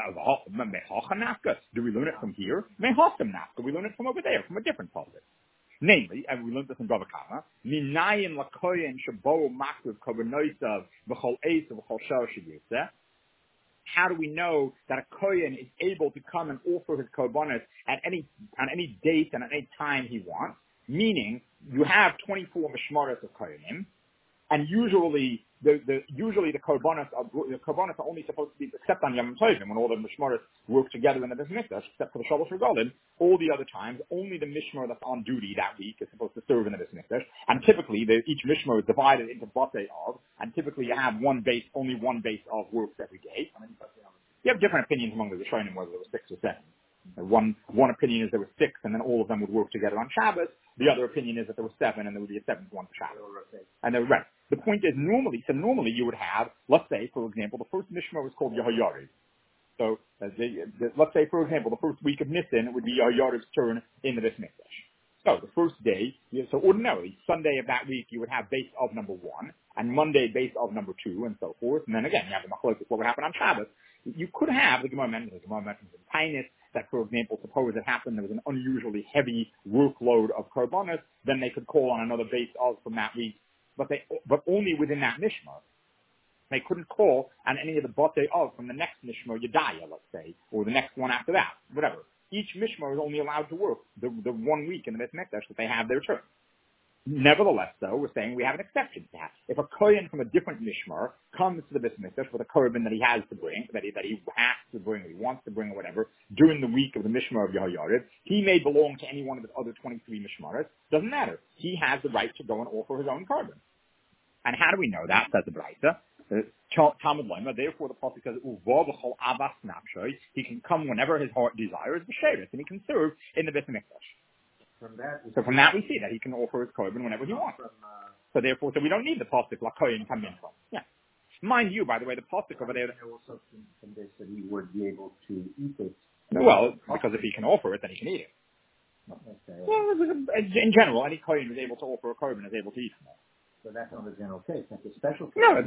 Do we learn it from here? Do we learn it from over there, from a different pasuk? Namely, and we learned this in Bava Kama, Minayin lakoyen shabo makriv korbanos v'chol eis v'chol shor sheyiseh. How do we know that a kohen is able to come and offer his korbanos on any date and at any time he wants? Meaning, you have 24 mishmaros of kohenim, and usually the korbanos are only supposed to be, except on Yom Tovim, when all the mishmaros work together in the Beis Mikdash, except for the Shabbos Regalim, all the other times, only the mishmar that's on duty that week is supposed to serve in the Beis Mikdash, and typically each mishmar is divided into batei of, and typically you have only one base of works every day. You have different opinions among the Rishonim whether there were 6 or 7. One opinion is there were 6, and then all of them would work together on Shabbos. The other opinion is that there were 7, and there would be a 7th one for Shabbos. And they were right. The point is, normally you would have, let's say, for example, the first Mishmar was called Yehoyariv. So, let's say, for example, the first week of Nisan would be Yehoyariv's turn in the Beis Mikdash. So, the first day, so ordinarily, Sunday of that week, you would have base of number 1, and Monday base of number 2, and so forth. And then again, you have the machlokes, what would happen on Shabbos. You could have, the Gemara mentions in Tainus, that, for example, suppose it happened there was an unusually heavy workload of korbanos, then they could call on another base of from that week, but only within that mishmar. They couldn't call on any of the batei of from the next mishmar, Yedaya, let's say, or the next one after that, whatever. Each mishmar is only allowed to work the 1 week in the Beis Mikdash that they have their turn. Nevertheless, though, we're saying we have an exception to that. If a kohen from a different mishmar comes to the Beis Mikdash with a korban that he has to bring, that he has to bring, or he wants to bring, or whatever, during the week of the mishmar of Yehoyariv, he may belong to any one of his other 23 mishmaros. Doesn't matter. He has the right to go and offer his own korban. And how do we know that? Says the Braisa. Talmud Lema. Therefore, the pasuk says, "Uva b'chol avas nafshoy." He can come whenever his heart desires, b'sheres, and he can serve in the Beis Mikdash. From that we see that he can offer his korban whenever he wants. So we don't need the pasuk lakoyin come in from. Yeah. Mind you, by the way, the pasuk over there. Also from this that he would be able to eat it. Well, because if he can offer it, then he can eat it. Okay. Well, in general, any kohen who's able to offer a korban is able to eat from it. So that's not a general case. That's a special case. No,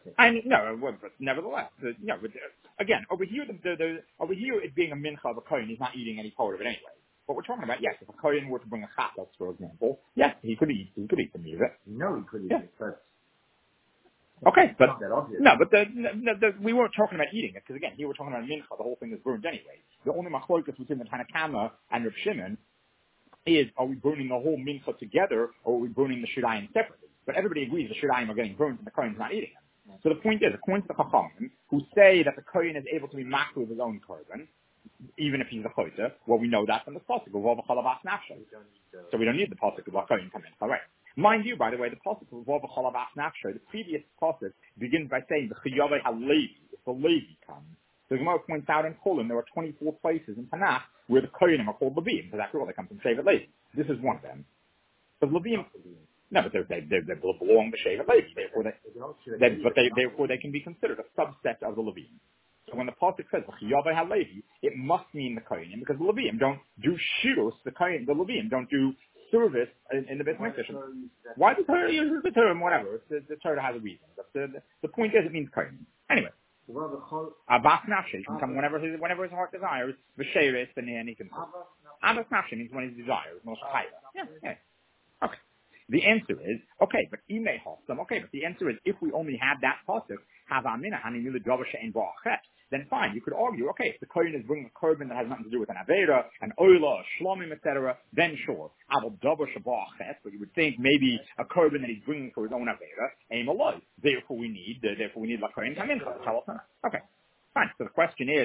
but nevertheless, again, over here, over here, it being a mincha of a kohen, he's not eating any part of it anyway. What we're talking about, yes, if a kohen were to bring a chatas, for example, yes, he could eat the meat of it. No, he could eat it, but okay, but not that obvious. No, but we weren't talking about eating it because again, here we're talking about mincha. The whole thing is burned anyway. The only machlokas between the Tanakama and Reb Shimon is: are we burning the whole mincha together, or are we burning the shirayim separately? But everybody agrees the shirayim are getting burned and the kohen's not eating them. So the point is, according to the Chachamim, who say that the kohen is able to be makruh with his own korban, even if he's a chayta, well, we know that from the pasuk of Vav Chalavas Nafshay. So we don't need the pasuk of Kohen come in. All right. Mind you, by the way, the pasuk of Vav Chalavas Nafshay, the previous pasuk begins by saying the Chiyavei HaLevi, if the Levi comes. The Gemara points out in Cholim there are 24 places in Tanakh where the Kohenim are called Levim, because after all they come from Shevet Levi. This is one of them. The Levim, no, but they belong to Shevet Levi, therefore they can be considered a subset of the Levim. So when the pasuk says Chiyavei HaLevi, it must mean the Kohenim, because the Levim don't do shirus. The Levim don't do service in the Beis Mikdash. Why the Torah uses the term? Whatever. The Torah has a reason. But the point is, it means Kohenim. Anyway, Abbas Nafshi can come whenever his heart desires. V'sheres, and he can. Abbas Nafshi means when he desires. Yeah. Okay. The answer is okay, but Imei Hossam. Okay, but the answer is if we only had that pasuk, then fine, you could argue, okay, if the kohen is bringing a korban that has nothing to do with an avera, an oila, a shlomim, etc., then sure. But you would think maybe a korban that he's bringing for his own avera, aim aloi. Therefore we need la kohen come in. Okay. Fine. So the question is,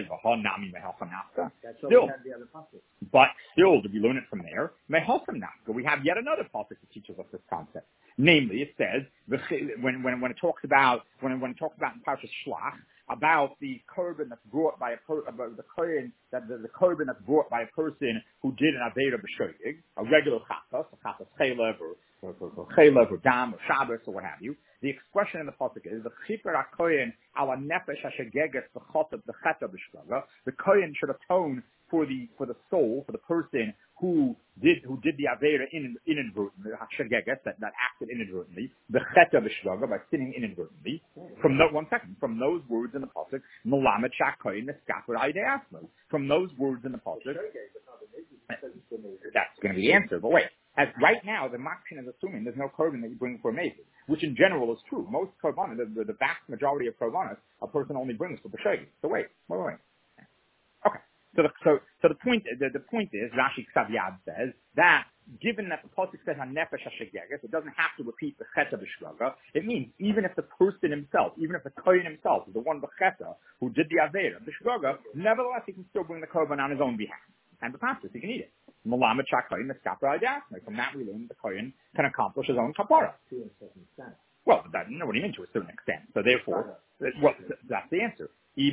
still, do we learn it from there? We have yet another pasuk that teaches us this concept. Namely, it says when it talks about in Parshas Shlach about the korban that's brought by the korban that's brought by a person who did an avera b'shoyig, a regular chatas, a chatas chelev or dam or Shabbos or what have you. The expression in the pasuk is the chiper hakohen ala nefesh hashegeges b'chotat b'cheta b'shvaga. The kohen should atone for the soul, for the person who did the avera inadvertently, hashegeges that acted inadvertently, b'cheta b'shvaga, by sinning inadvertently. From those words in the pasuk, melamed shakohen neskaper aydei asmo. From those words in the pasuk, that's going to be the answer. But wait. As right now, the Makshin is assuming there's no korban that you bring for a Mezid, which in general is true. Most korbanos, the vast majority of korbanos, a person only brings for B'Shogeg. So wait. Okay. So the point is, Rashi Ksav Yad says that given that the pasuk says Hanefesh Hashegeges, it doesn't have to repeat the Cheta B'Shgaga. It means even if the person himself, even if the Kohen himself is the one B'Cheta who did the Avera B'Shgaga, nevertheless he can still bring the korban on his own behalf. And the pasuk, he can eat it. From that we learn the Kohen can accomplish his own kapara. Well, what do you mean to a certain extent? So therefore, that's the answer.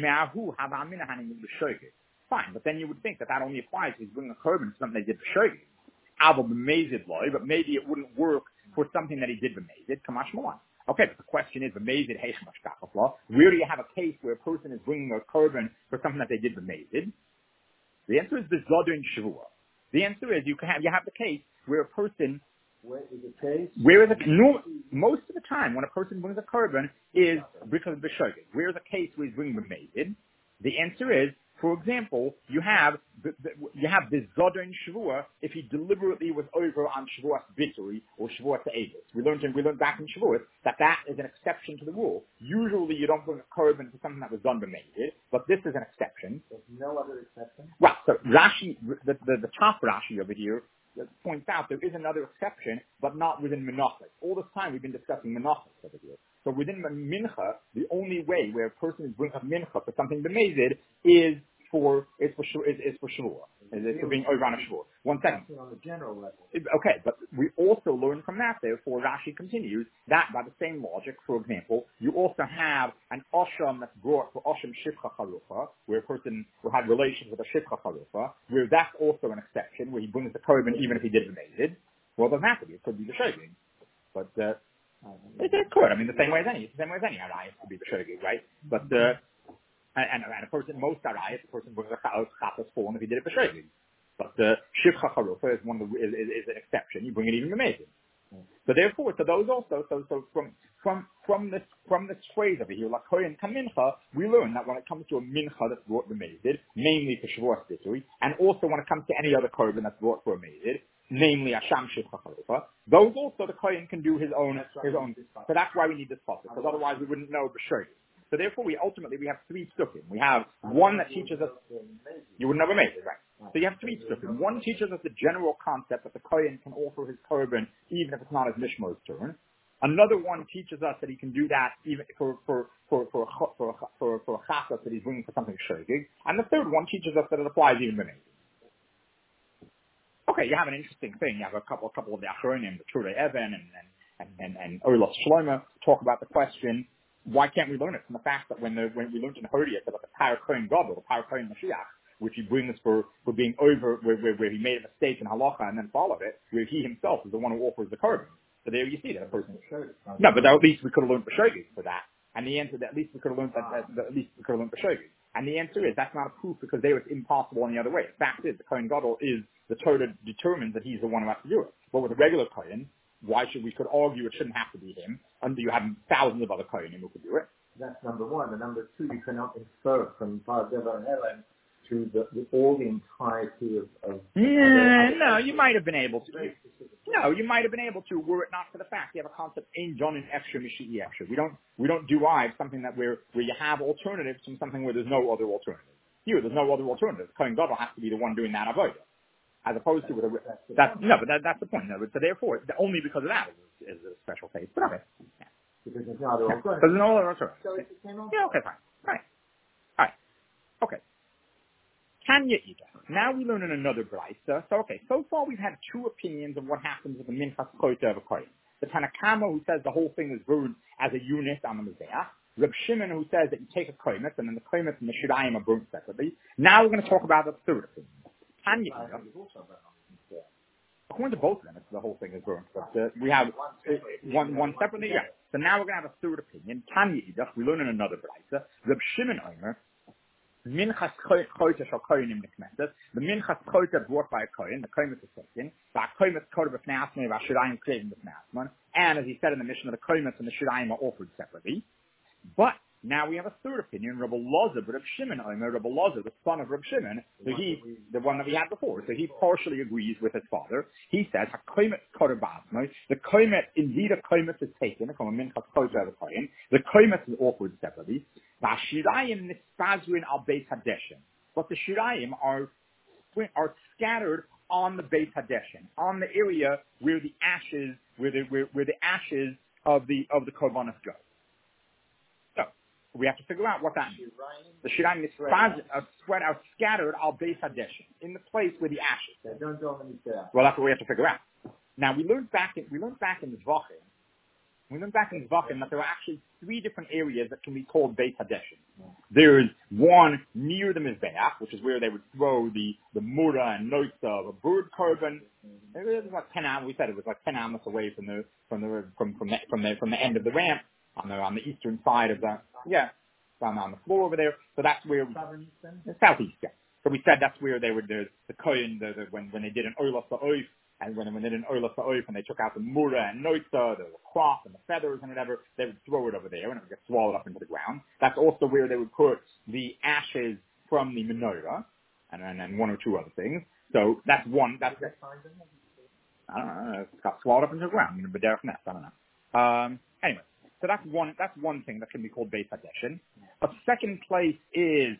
Fine, but then you would think that only applies if he's bringing a korban to something they did b'shogeg. But maybe it wouldn't work for something that he did b'mezid. Kamash Malan. Okay, but the question is b'mezid heichmash kachafla. Where do you have a case where a person is bringing a korban for something that they did b'mezid? The answer is b'zadun shavua. The answer is you have the case where a person. Where is the case? Most of the time when a person brings a korban is because of b'shogeg. Where is a case where he's bringing b'mezid? The answer is, for example, you have this Zodon Shavua if he deliberately was over on Shavuot Bituri or Shavuot Eivis. We learned back in Shavuot that is an exception to the rule. Usually you don't bring a korban for something that was done b'mezid, but this is an exception. There's no other exception? Well, so Rashi, the top Rashi over here points out there is another exception, but not within Menachos. All this time we've been discussing Menachos over here. So within Mincha, the only way where a person is bringing up Mincha for something b'mezid is for Shavuot. It's for being over on a Shavuot. 1 second. On the general level. Okay, but we also learn from that, therefore, Rashi continues that by the same logic, for example, you also have an Osham that's brought for Osham Shivcha Charufa, where a person who had relations with a Shivcha Charufa, where that's also an exception, where he brings the korban even if he did b'mezid. Well, it doesn't have to be. It could be the Shogeg. But, it could. I mean, the same way as any arayas could be the Shogeg, right? But, and a person, most arayas, the person brings a chatas form if he did it for Shogeg. But Shivcha Charufa is is an exception. You bring it even b'mezid. So therefore, those also, so from this phrase over here, like Kohen Kamincha, we learn that when it comes to a mincha that's brought b'mezid, namely for Shavuot Bituri, and also when it comes to any other korban that's brought for a mezid, namely Asham Shivcha Charufa, those also the Kohen can do his own. So that's why we need this pasuk, because otherwise we wouldn't know b'shogeg. So therefore, we have 3 psukim. We have one that teaches us you would never make it, right? So you have 3 psukim. One teaches us the general concept that the Kohen can offer his korban even if it's not his mishmar's turn. Another one teaches us that he can do that even for a chasas that he's bringing for something shogeg. And the third one teaches us that it applies even to me. Okay, you have an interesting thing. You have a couple of the Achronim, the Turei Even and Oilos Shlomo talk about the question. Why can't we learn it from the fact that when we learned in Hodiah about the Par Kohen Gadol, the Par Kohen Mashiach, which he brings for being over, where he made a mistake in halacha and then followed it, where he himself is the one who offers the korban. So there you see that a person. No, but at least we could have learned b'shogeg for that. And the answer that at least we could have learned b'shogeg. And the answer is that's not a proof because there it's impossible any other way. The fact is the Kohen Gadol is the Torah determines that he's the one who has to do it. But with a regular Kohen, we could argue it shouldn't have to be him, and you have thousands of other Kohanim who could do it. That's number one. And number two, you cannot infer from Pardevar and Helen to all the entirety of no, you might have been able to. No, you might have been able to were it not for the fact you have a concept Ein John and Extra Mishi'i Extra. We don't derive something that where you have alternatives from something where there's no other alternative. Here, there's no other alternative. Kohen Gadol has to be the one doing that avodah. As opposed to with that's the point. No, so therefore, only because of that is a special case. But okay. Yeah. Because there's no other alternative. There's no other alternative. So it's the same alternative. Yeah, okay, fine. All right. Okay. Tanya Ida. Now we learn in another brayso. So far we've had 2 opinions of what happens with the minchas choita of a kohen. The Tanakama who says the whole thing is burned as a unit on the mizbeach. Reb Shimon who says that you take a kohemet and then the kohemet and the shirayim are burnt separately. Now we're going to talk about the third opinion. Tanya Ida. According to both of them, the whole thing is burnt. But we have one separately. Yeah. So now we're going to have a third opinion. Tanya Ida. We learn in another brayso. Reb Shimon Omer. Minchas choita shall kohenim nikmeses. The minchas choita brought by a kohen, the kohen is a second. The kohen is kohen b'fnasman, the shirayim klevim b'fnasman. And as he said in the mission, the kohen and the shirayim are offered separately. But Now we have a third opinion, Rabbi Loza, but Rabbi Shimon, Rabbi Loza, the son of Rabbi Shimon, so the one that we had before, so he partially agrees with his father. He says, the koimet, indeed a koimet is taken from a minchas koimet of a kohen. The koimet is offered separately. But the shirayim are scattered on the Beit Hadeshin, on the area where the ashes, where the ashes of the korbanos go. So we have to figure out what that means. The shirayim are scattered al Beit Hadeshin, in the place where the ashes. Well, that's what we have to figure out. Now we learned back in the Zvachim. We learned back in the Zvachim that there are actually 3 different areas that can be called Beit Hadeshin. There's one near the Mizbeach, which is where they would throw the mura and noitza of a bird korban. It was like 10 amos. We said it was like 10 amos away from the end of the ramp on the eastern side of the on the floor over there. So that's where southeast. Yeah. So we said that's where they would the kohen when they did an oilas ha'oif. And when they did an oilas ha'oif and they took out the mura and noitza, the cloth and the feathers and whatever, they would throw it over there and it would get swallowed up into the ground. That's also where they would put the ashes from the menorah and 1 or 2 other things. So that's one. I don't know. It got swallowed up into the ground. B'derech nest. I don't know. Anyway, so that's one thing that can be called Beit Hadeshin. A second place is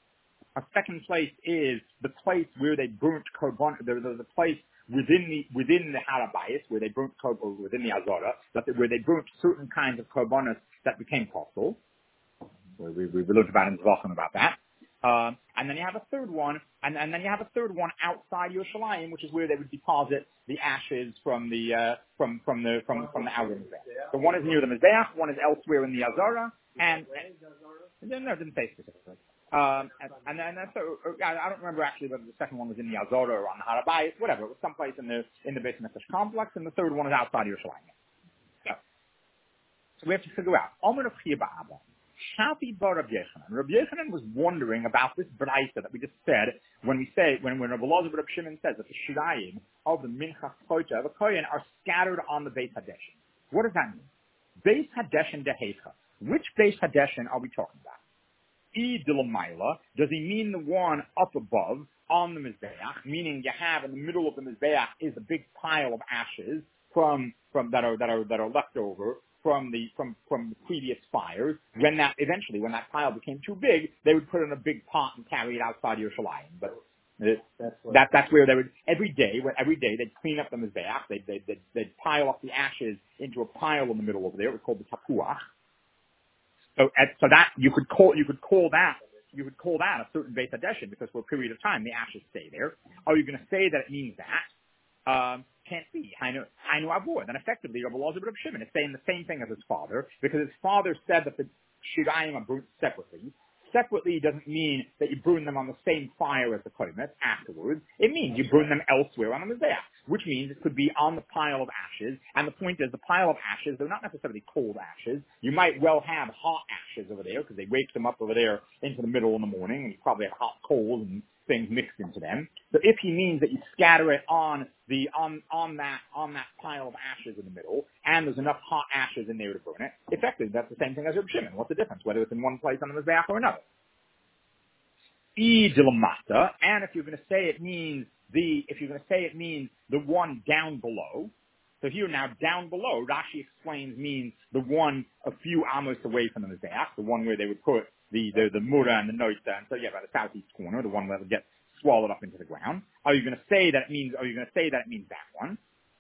the place where they burnt korban. There's a place within the Harabayis, where they burnt within the Azara, where they burnt certain kinds of korbanos that became possible. We learned about in Zvachim about that. And then you have a third one, and then you have a third one outside Yerushalayim, which is where they would deposit the ashes from the outer Mizbeach. So one is near the Mizbeach, one is elsewhere in the Azara, and no, it didn't say specifically. I don't remember actually whether the second one was in the Azora or on the Harabayis, whatever. It was someplace in the Beit Mikdash complex, and the third one is outside Yerushalayim. So we have to figure out. Omer of Chiba Abba, Shafi bar Rabbi Yochanan. Rabbi Yochanan was wondering about this brayta that we just said when Rabbi Loza Rabbi Shimon says that the shirayim of the minchas koita of a kohen are scattered on the Beit Hadeshin. What does that mean? Beit Hadeshin dehecha. Which Beit Hadeshin are we talking about? Does he mean the one up above on the Mizbeach, meaning you have in the middle of the Mizbeach is a big pile of ashes from that are left over from the previous fires. When that pile became too big, they would put it in a big pot and carry it outside Yerushalayim. But that's where they would every day they'd clean up the Mizbeach, they'd pile up the ashes into a pile in the middle over there. It was called the tapuach. So that you could call that a certain Beit Hadeshin because for a period of time the ashes stay there. Are you going to say that it means that? Can't be. I know avoid. Then effectively, Rabbi Loza Rabbi Shimon is saying the same thing as his father because his father said that the shirayim are burnt separately. Separately doesn't mean that you burn them on the same fire as the komet afterwards. It means you burn them elsewhere on the Mizbeach, which means it could be on the pile of ashes. And the point is, the pile of ashes, they're not necessarily cold ashes. You might well have hot ashes over there because they wake them up over there into the middle of the morning, and you probably have hot coals and things mixed into them. So if he means that you scatter it on that pile of ashes in the middle, and there's enough hot ashes in there to burn it, effectively that's the same thing as Reb Shimon. What's the difference, whether it's in one place on the Mizbeach or another? And if you're going to say it means the one down below. So here now down below, Rashi explains means the one a few amos away from the Mizbeach, the one where they would put the mura and the noita, and so by the southeast corner, the one where it would get swallowed up into the ground. Are you going to say that it means that one?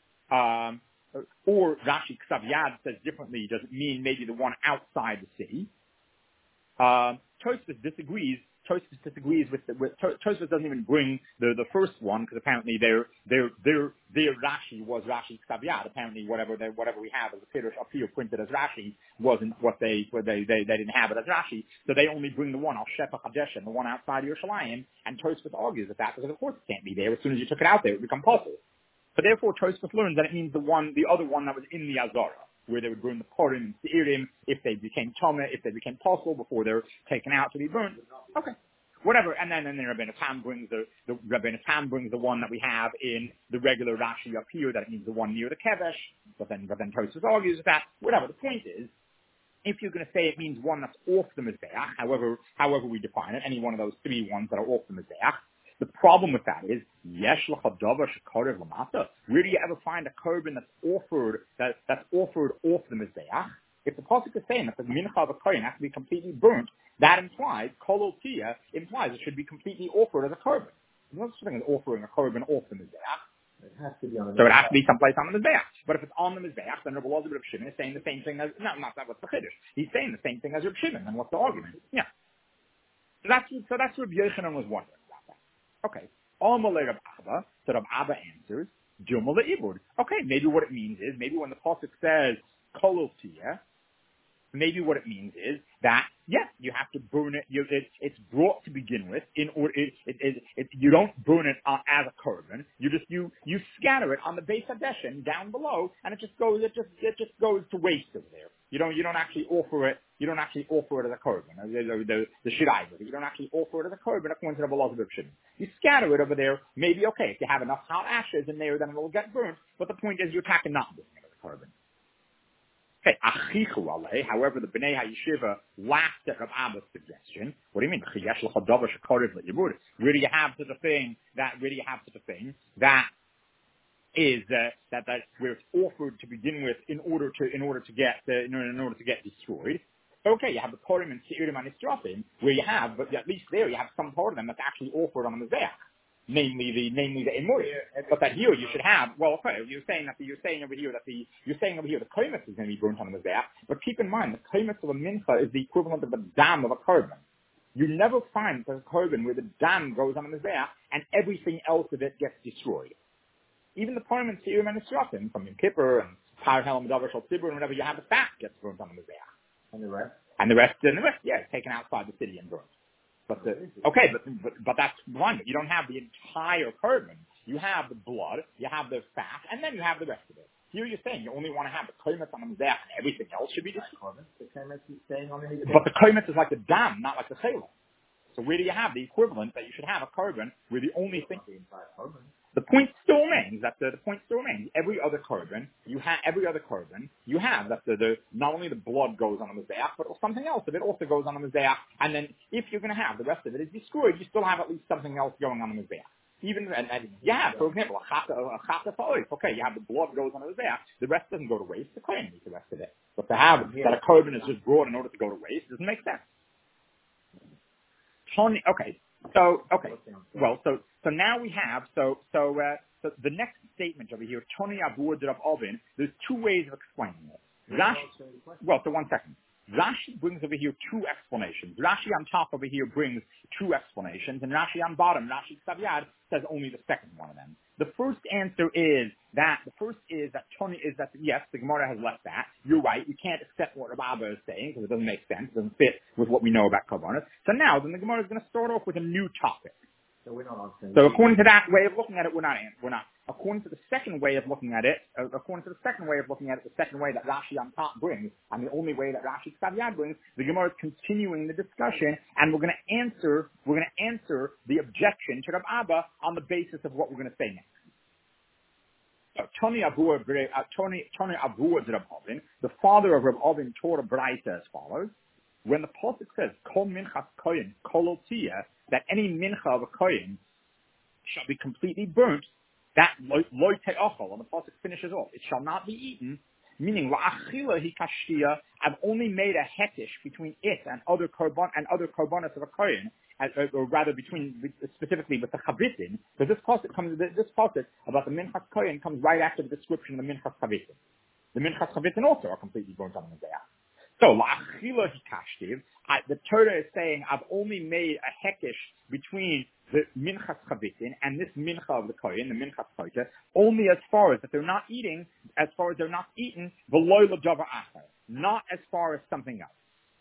Or Rashi Ksav Yad says differently. Does it mean maybe the one outside the city? Tosfos disagrees. Tosfos doesn't even bring the first one because apparently their Rashi was Rashi Ksav Yad. Apparently whatever we have as a Pirush up here printed as Rashi wasn't what they didn't have it as Rashi. So they only bring the one Al Shepach Hadeshin, the one outside Yerushalayim, and Tosfos argues with that because of course it can't be there. As soon as you took it out there, it would become possible. So therefore Tosfos learns that it means the other one that was in the Azara, where they would burn the Purim and Seirim if they became Tomeh, if they became possible before they're taken out to be burned. Okay. Whatever. And then Rabbeinu Tam brings the one that we have in the regular Rashi up here, that it means the one near the Kevesh, but then Tosfos argues with that. Whatever. The point is, If you're going to say it means one that's off the Mizbeach, however we define it, any one of those three ones that are off the Mizbeach, the problem with that is, yesh l'chadavar shekarev lamata. Where do you ever find a korban that's offered off the Mizbeach? If the pasuk is saying that the mincha of a kohen has to be completely burnt, that implies kolol tia implies it should be completely offered as a korban. There's no such thing as offering a korban off the Mizbeach. It has to be on the So it has to be someplace on the Mizbeach. But if it's on the Mizbeach, then Rabbi Elazar Reb Shimon is saying the same thing as, not that what's the Chiddush. He's saying the same thing as Reb Shimon, then what's the argument? Yeah. So that's Reb Yochanan was wondering about that. Okay. Amalei Reb Abba, so Reb Abba answers, Jumala Ibud. Okay, maybe what it means is, maybe when the pasuk says, Kolol Tiyah, maybe what it means is that, yes, you have to burn it. It's brought to begin with. You don't burn it as a korban. You scatter it on the base of Deshen down below, and it just goes to waste over there. You don't actually offer it. You don't actually offer it as a korban. The shirayim. You don't actually offer it as a korban according to the Elazar Reb Shimon. You scatter it over there. Maybe okay if you have enough hot ashes in there, then it will get burnt. But the point is, you're attacking not doing it as a korban. Okay, however, the Bnei HaYeshiva laughed at Rav Abba's suggestion. What do you mean? Where do you have such a thing that is that where it's offered to begin with in order to get destroyed? Okay, you have the Purim and Seirim and Israfim, where you have, but at least there you have some part of them that's actually offered on the Mizbeach. Namely the Emorim. But that here you should have, well, okay, you're saying over here the koimetz is going to be burnt on the Mizbeach, but keep in mind, the koimetz of a mincha is the equivalent of the dam of a korban. You never find a korban where the dam goes on the Mizbeach and everything else of it gets destroyed. Even the Purim and Seirim and Israfim, from Yom Kippur and Par Helam Davar Shal Tzibur and whatever, you have the fat gets burnt on the Mizbeach. And the rest, yeah, it's taken outside the city and burnt. But that's one. You don't have the entire korban. You have the blood, you have the fat, and then you have the rest of it. Here you're saying you only want to have the koimetz on the Mizbeach and everything else should be destroyed. the koimetz is staying on the Mizbeach. But the koimetz is like the dam, not like the chayla. So where do you have the equivalent that you should have a korban where the only thing... The point still remains every other korban you have that not only the blood goes on the Mizbeach, but something else of it also goes on the Mizbeach, and then if you're going to have the rest of it is destroyed, you still have at least something else going on the Mizbeach. Even for example, a chata fa'oif. Okay, you have the blood goes on the Mizbeach, the rest doesn't go to waste. The kohen needs the rest of it, but to have that a korban is just brought in order to go to waste doesn't make sense. Okay. So now we have so the next statement over here, Tony Abur Rav Ovin. There's two ways of explaining it. So 1 second. Rashi brings over here two explanations. Rashi on top over here brings two explanations, and Rashi on bottom, Rashi Ksav Yad, says only the second one of them. The first answer is that yes, the Gemara has left that. You're right. You can't accept what Rav Abba is saying because it doesn't make sense. It doesn't fit with what we know about Karbonos. So now, then the Gemara is going to start off with a new topic. So we're not answering. So according to that way of looking at it, we're not. According to the second way of looking at it, the second way that Rashi on top brings, and the only way that Rashi Ksav Yad brings, the Gemara is continuing the discussion, and we're going to answer the objection to Rav Abba on the basis of what we're going to say next. Tony Abu Rav Ovin, the father of Rav Ovin, taught a braita as follows: when the pasuk says kol minchas kohen kolol tiyah, that any mincha of a kohen shall be completely burnt, that loy te'achol, and the pasuk finishes off, it shall not be eaten, meaning la'achila hi kashtia, I've only made a hetish between it and other korbanos of a kohen, or rather specifically with the chavitin, because this pasuk about the minchas kohen comes right after the description of the minchas chavitin. The minchas chavitin also are completely burnt on the Mizbeach. So, la'achila hikashtiv, the Torah is saying, I've only made a hekish between the minchas chavitin and this mincha of the kohen, the minchas kohen, only as far as they're not eaten, v'loy l'davar acher, not as far as something else.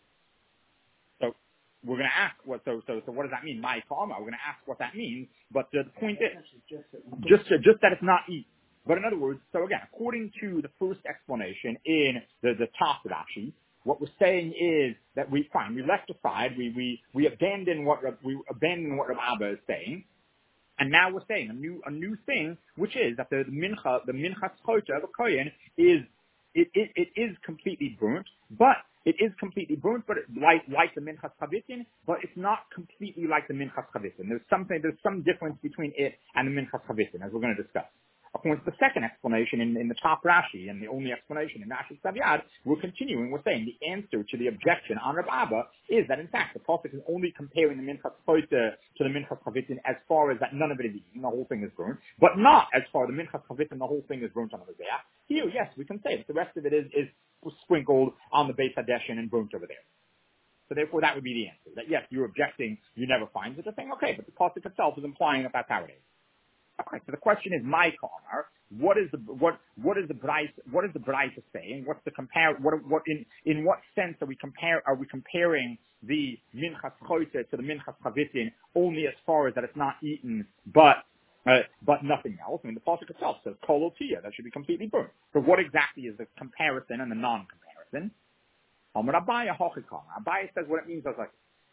So, we're going to ask so what does that mean? My karma. We're going to ask what that means, but the point is, just that it's not eaten. But in other words, so again, according to the first explanation in the top Rashi, what we're saying is that we left aside, we abandon what Rav Abba is saying, and now we're saying a new thing, which is that the mincha schota of a kohen is completely burnt, but It is completely burnt, but like the Minchas Chavitin, but it's not completely like the Minchas Chavitin. There's some difference between it and the Minchas Chavitin, as we're going to discuss. According to the second explanation in the top Rashi, and the only explanation in Rashi Staviyad, we're continuing, we're saying the answer to the objection on Rav Abba is that in fact the Pasuk is only comparing the Minchas Choite to the Minchas Chavitin as far as that none of it is eaten, the whole thing is burnt, but not as far as the Minchas Chavitin, the whole thing is burnt on the Mizbeach. Here, yes, we can say that the rest of it is sprinkled on the Beis Hadeshin and burnt over there. So therefore that would be the answer. That yes, you're objecting, you never find such a thing, okay, but the Pasuk itself is implying that that's how it is. Okay, so the question is, my Kamar, what is the Braisa saying? What's the in what sense are we comparing the Minchas Choite to the Minchas Chavitin only as far as that it's not eaten, but nothing else? I mean, the pasuk itself says Kol Otia, that should be completely burnt. So what exactly is the comparison and the non-comparison? Amar Abaya Hochikam. Abaya says what it means is like,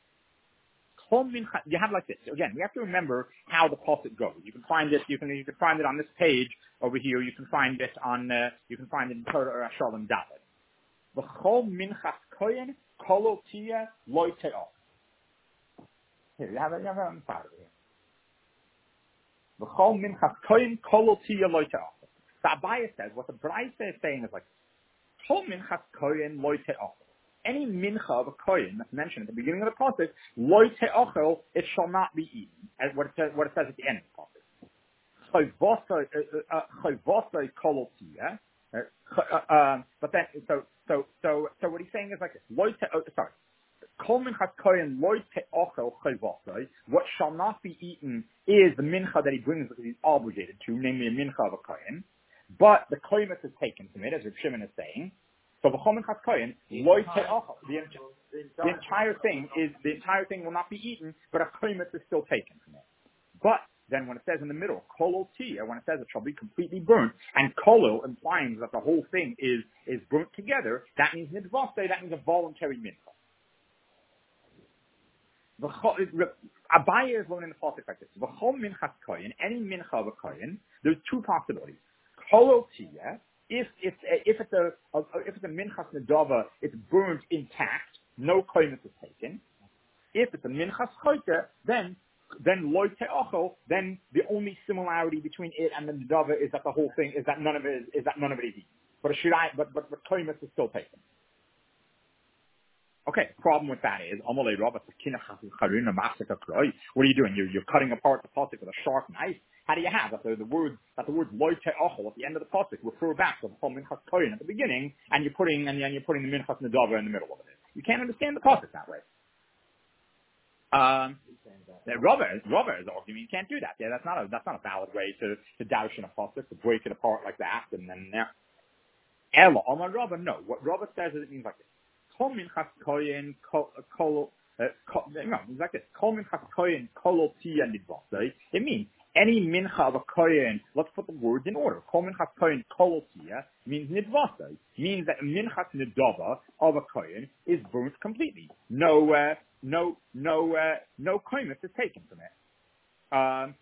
you have like this. Again, we have to remember how the pasuk goes. You can find it. You can find it on this page over here. You can find it in Torah Shalom David. V'chol minchas kohen kol otia lo te'och. Here you have it. You have it on the side of it. V'chol minchas kohen kol otia lo te'och. So Abaya says what the Braisa is saying is like kol minchas kohen lo te'och. Any mincha of a kohen that's mentioned at the beginning of the pasuk, lo te'ochel, it shall not be eaten. As what it says at the end of the pasuk. Chayvosai kolotia. But then, so what he's saying is like this. Kol minchas kohen lo te'ochel chayvosai. What shall not be eaten is the mincha that he brings because he's obligated to, namely a mincha of a kohen. But the kohemus is taken from it, as Reb Shimon is saying. So the entire thing will not be eaten, but a kohemus is still taken from it. But then when it says in the middle, kolol tia, when it says it shall be completely burnt, and kolol implying that the whole thing is burnt together, that means nidvase, that means a voluntary mincha. Abaya is learning the pasuk like this. V'chol minchas kohen, any mincha of a kohen, there's two possibilities. Kolol tia, if it's a minchas nedava, it's burnt intact, no kohemus is taken. If it's a minchas choite, then lo te'ochel, then the only similarity between it and the nedava is that the whole thing is that none of it is eaten. But kohemus is still taken. Okay, the problem with that is, what are you doing? You're cutting apart the pasuk with a sharp knife. How do you have that the words loy te'ochel at the end of the pasuk refer back to the minchas kohen at the beginning, and you're putting the minchas nedava in the middle of it? You can't understand the pasuk that way. Rava is arguing you can't do that. Yeah, that's not a valid way to douche in a pasuk, to break it apart like that, and then Ella Amar Rava, no. What Rava says is it means like this. Kol minchas kohen it's like this. Kol minchas kohen kol tia nidvase. It means any mincha of a kohen. Let's put the words in order. Kol minchas kohen kol tia means nidvase. Means that a minchas nidava of a kohen is burnt completely. No kohemus is taken from it.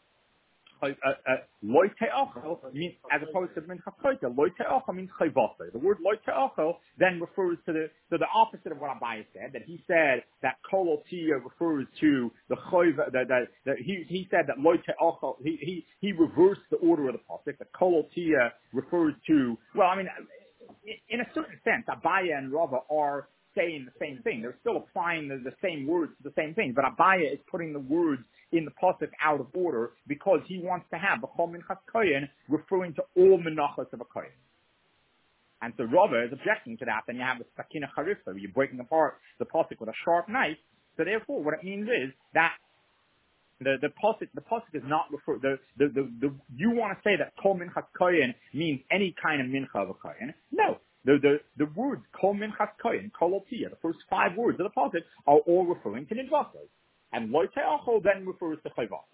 Loy te'ochel means, as opposed to minchas choite, loy te'ochel means chayvasei. The word loy te'ochel then refers to the opposite of what Abaye said. That he said that kol tia refers to the choiv. He said that loy te'ochel. He reversed the order of the pasuk. That kol tia refers to. Well, I mean, in a certain sense, Abaye and Rava are saying the same thing. They're still applying the same words to the same thing, but Abaye is putting the words in the pasuk out of order because he wants to have the Chol Minchas Kohen referring to all menachos of a Kohen. And so Rava is objecting to that. Then you have the Sakina Charifah, where you're breaking apart the pasuk with a sharp knife. So therefore, what it means is that the pasuk is not refer. You want to say that Kol Minchas Kohen means any kind of mincha of a Kohen? No. The words Kol Minchas Kohen, Kol Tia, the first 5 words of the pasuk are all referring to nidvasei, and Lo Te'ochel then refers to chayvasei.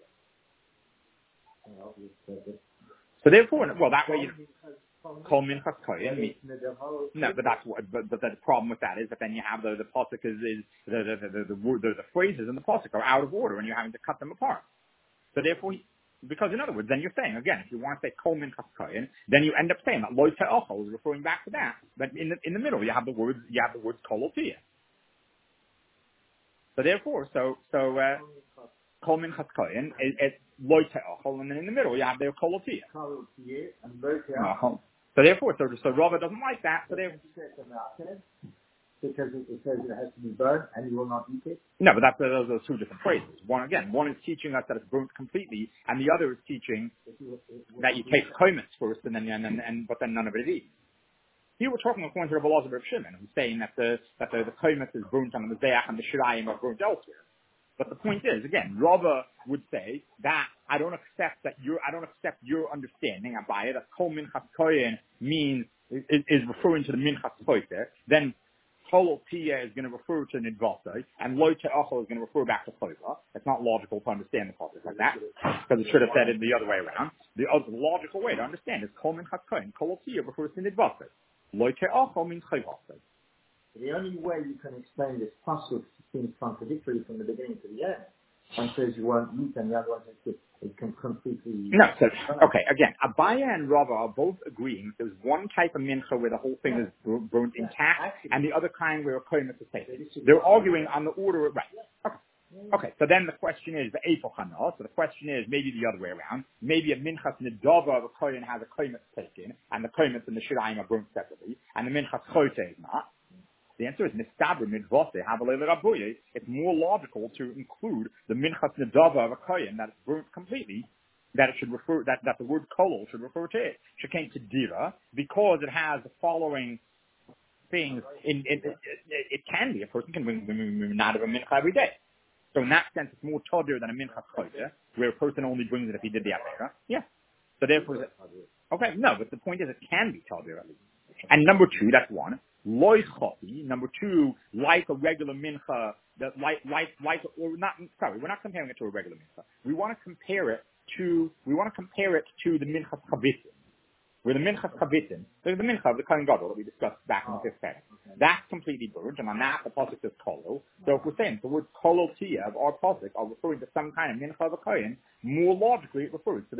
So therefore, well, that way Kol Minchas Kohen means no, but the problem with that is that then you have the pasuk is the phrases in the pasuk are out of order, and you're having to cut them apart. So therefore, Because in other words, then you're saying, again, if you want to say kol minchas kohen, then you end up saying that lo te'ochel is referring back to that. But in the middle, you have the words kol tiyah. So therefore, kol minchas kohen is lo te'ochel, and then in the middle, you have the kol tiyah. So therefore, so Rava doesn't like that, so therefore, because it says it has to be burnt and you will not eat it. No, but those are two different phrases. One is teaching us that it's burnt completely, and the other is teaching that you take komitz first, but then none of it is eaten. Here we're talking according to Rabbi Elazar Reb Shimon, who's saying that the komitz is burnt on the mizbeach and the shirayim are burnt elsewhere. But the point is, again, Rava would say that I don't accept your understanding, Abaye, that kol minchas kohen means is referring to the minchas kohen. Then kol tiyah is going to refer to nidvasai, and lo te'achol is going to refer back to chayva. It's not logical to understand the process like that, because it should have said it the other way around. The logical way to understand is kol minchas kohen. Kol tiyah refers to nidvasai. Lo te'achol means chayvasai. The only way you can explain this pasuk seems contradictory from the beginning to the end. One says you won't eat, and the other one says it can completely... No, so, okay, again, Abaya and Rava are both agreeing there's one type of mincha where the whole thing is burnt intact, and the other kind where a kohen is taken. They're arguing on the order, right. Okay, so then the question is, the Eifel Chana, so the question is maybe the other way around. Maybe a minchas nedava of a kohen has a kohen taken, and the kohen and the shirayim are burnt separately, and the minchas chote is not. The answer is Nistabra Midvose, Havalele Rabuye. It's more logical to include the Minchas Nedava of a Kohen that is burnt completely, that it should refer, that the word kolol should refer to it. Shekain Kedira, because it has the following things, it can be, a person can bring not of a mincha every day. So in that sense, it's more todir than a minchas kodesh, where a person only brings it if he did the avera. Yeah. So therefore, okay, no, but the point is it can be todir at least. And number two, that's one. Loy chofi. Number two, like a regular mincha, that or not. Sorry, we're not comparing it to a regular mincha. We want to compare it to the minchas chavitin. Where the minchas chavitin, the mincha of the Kohen Gadol that we discussed back in the fifth parak. That's completely burnt, and on that the pasuk says kolo. So if we're saying the word kolo tia of our pasuk are referring to some kind of mincha of a Kohen, more logically it refers to the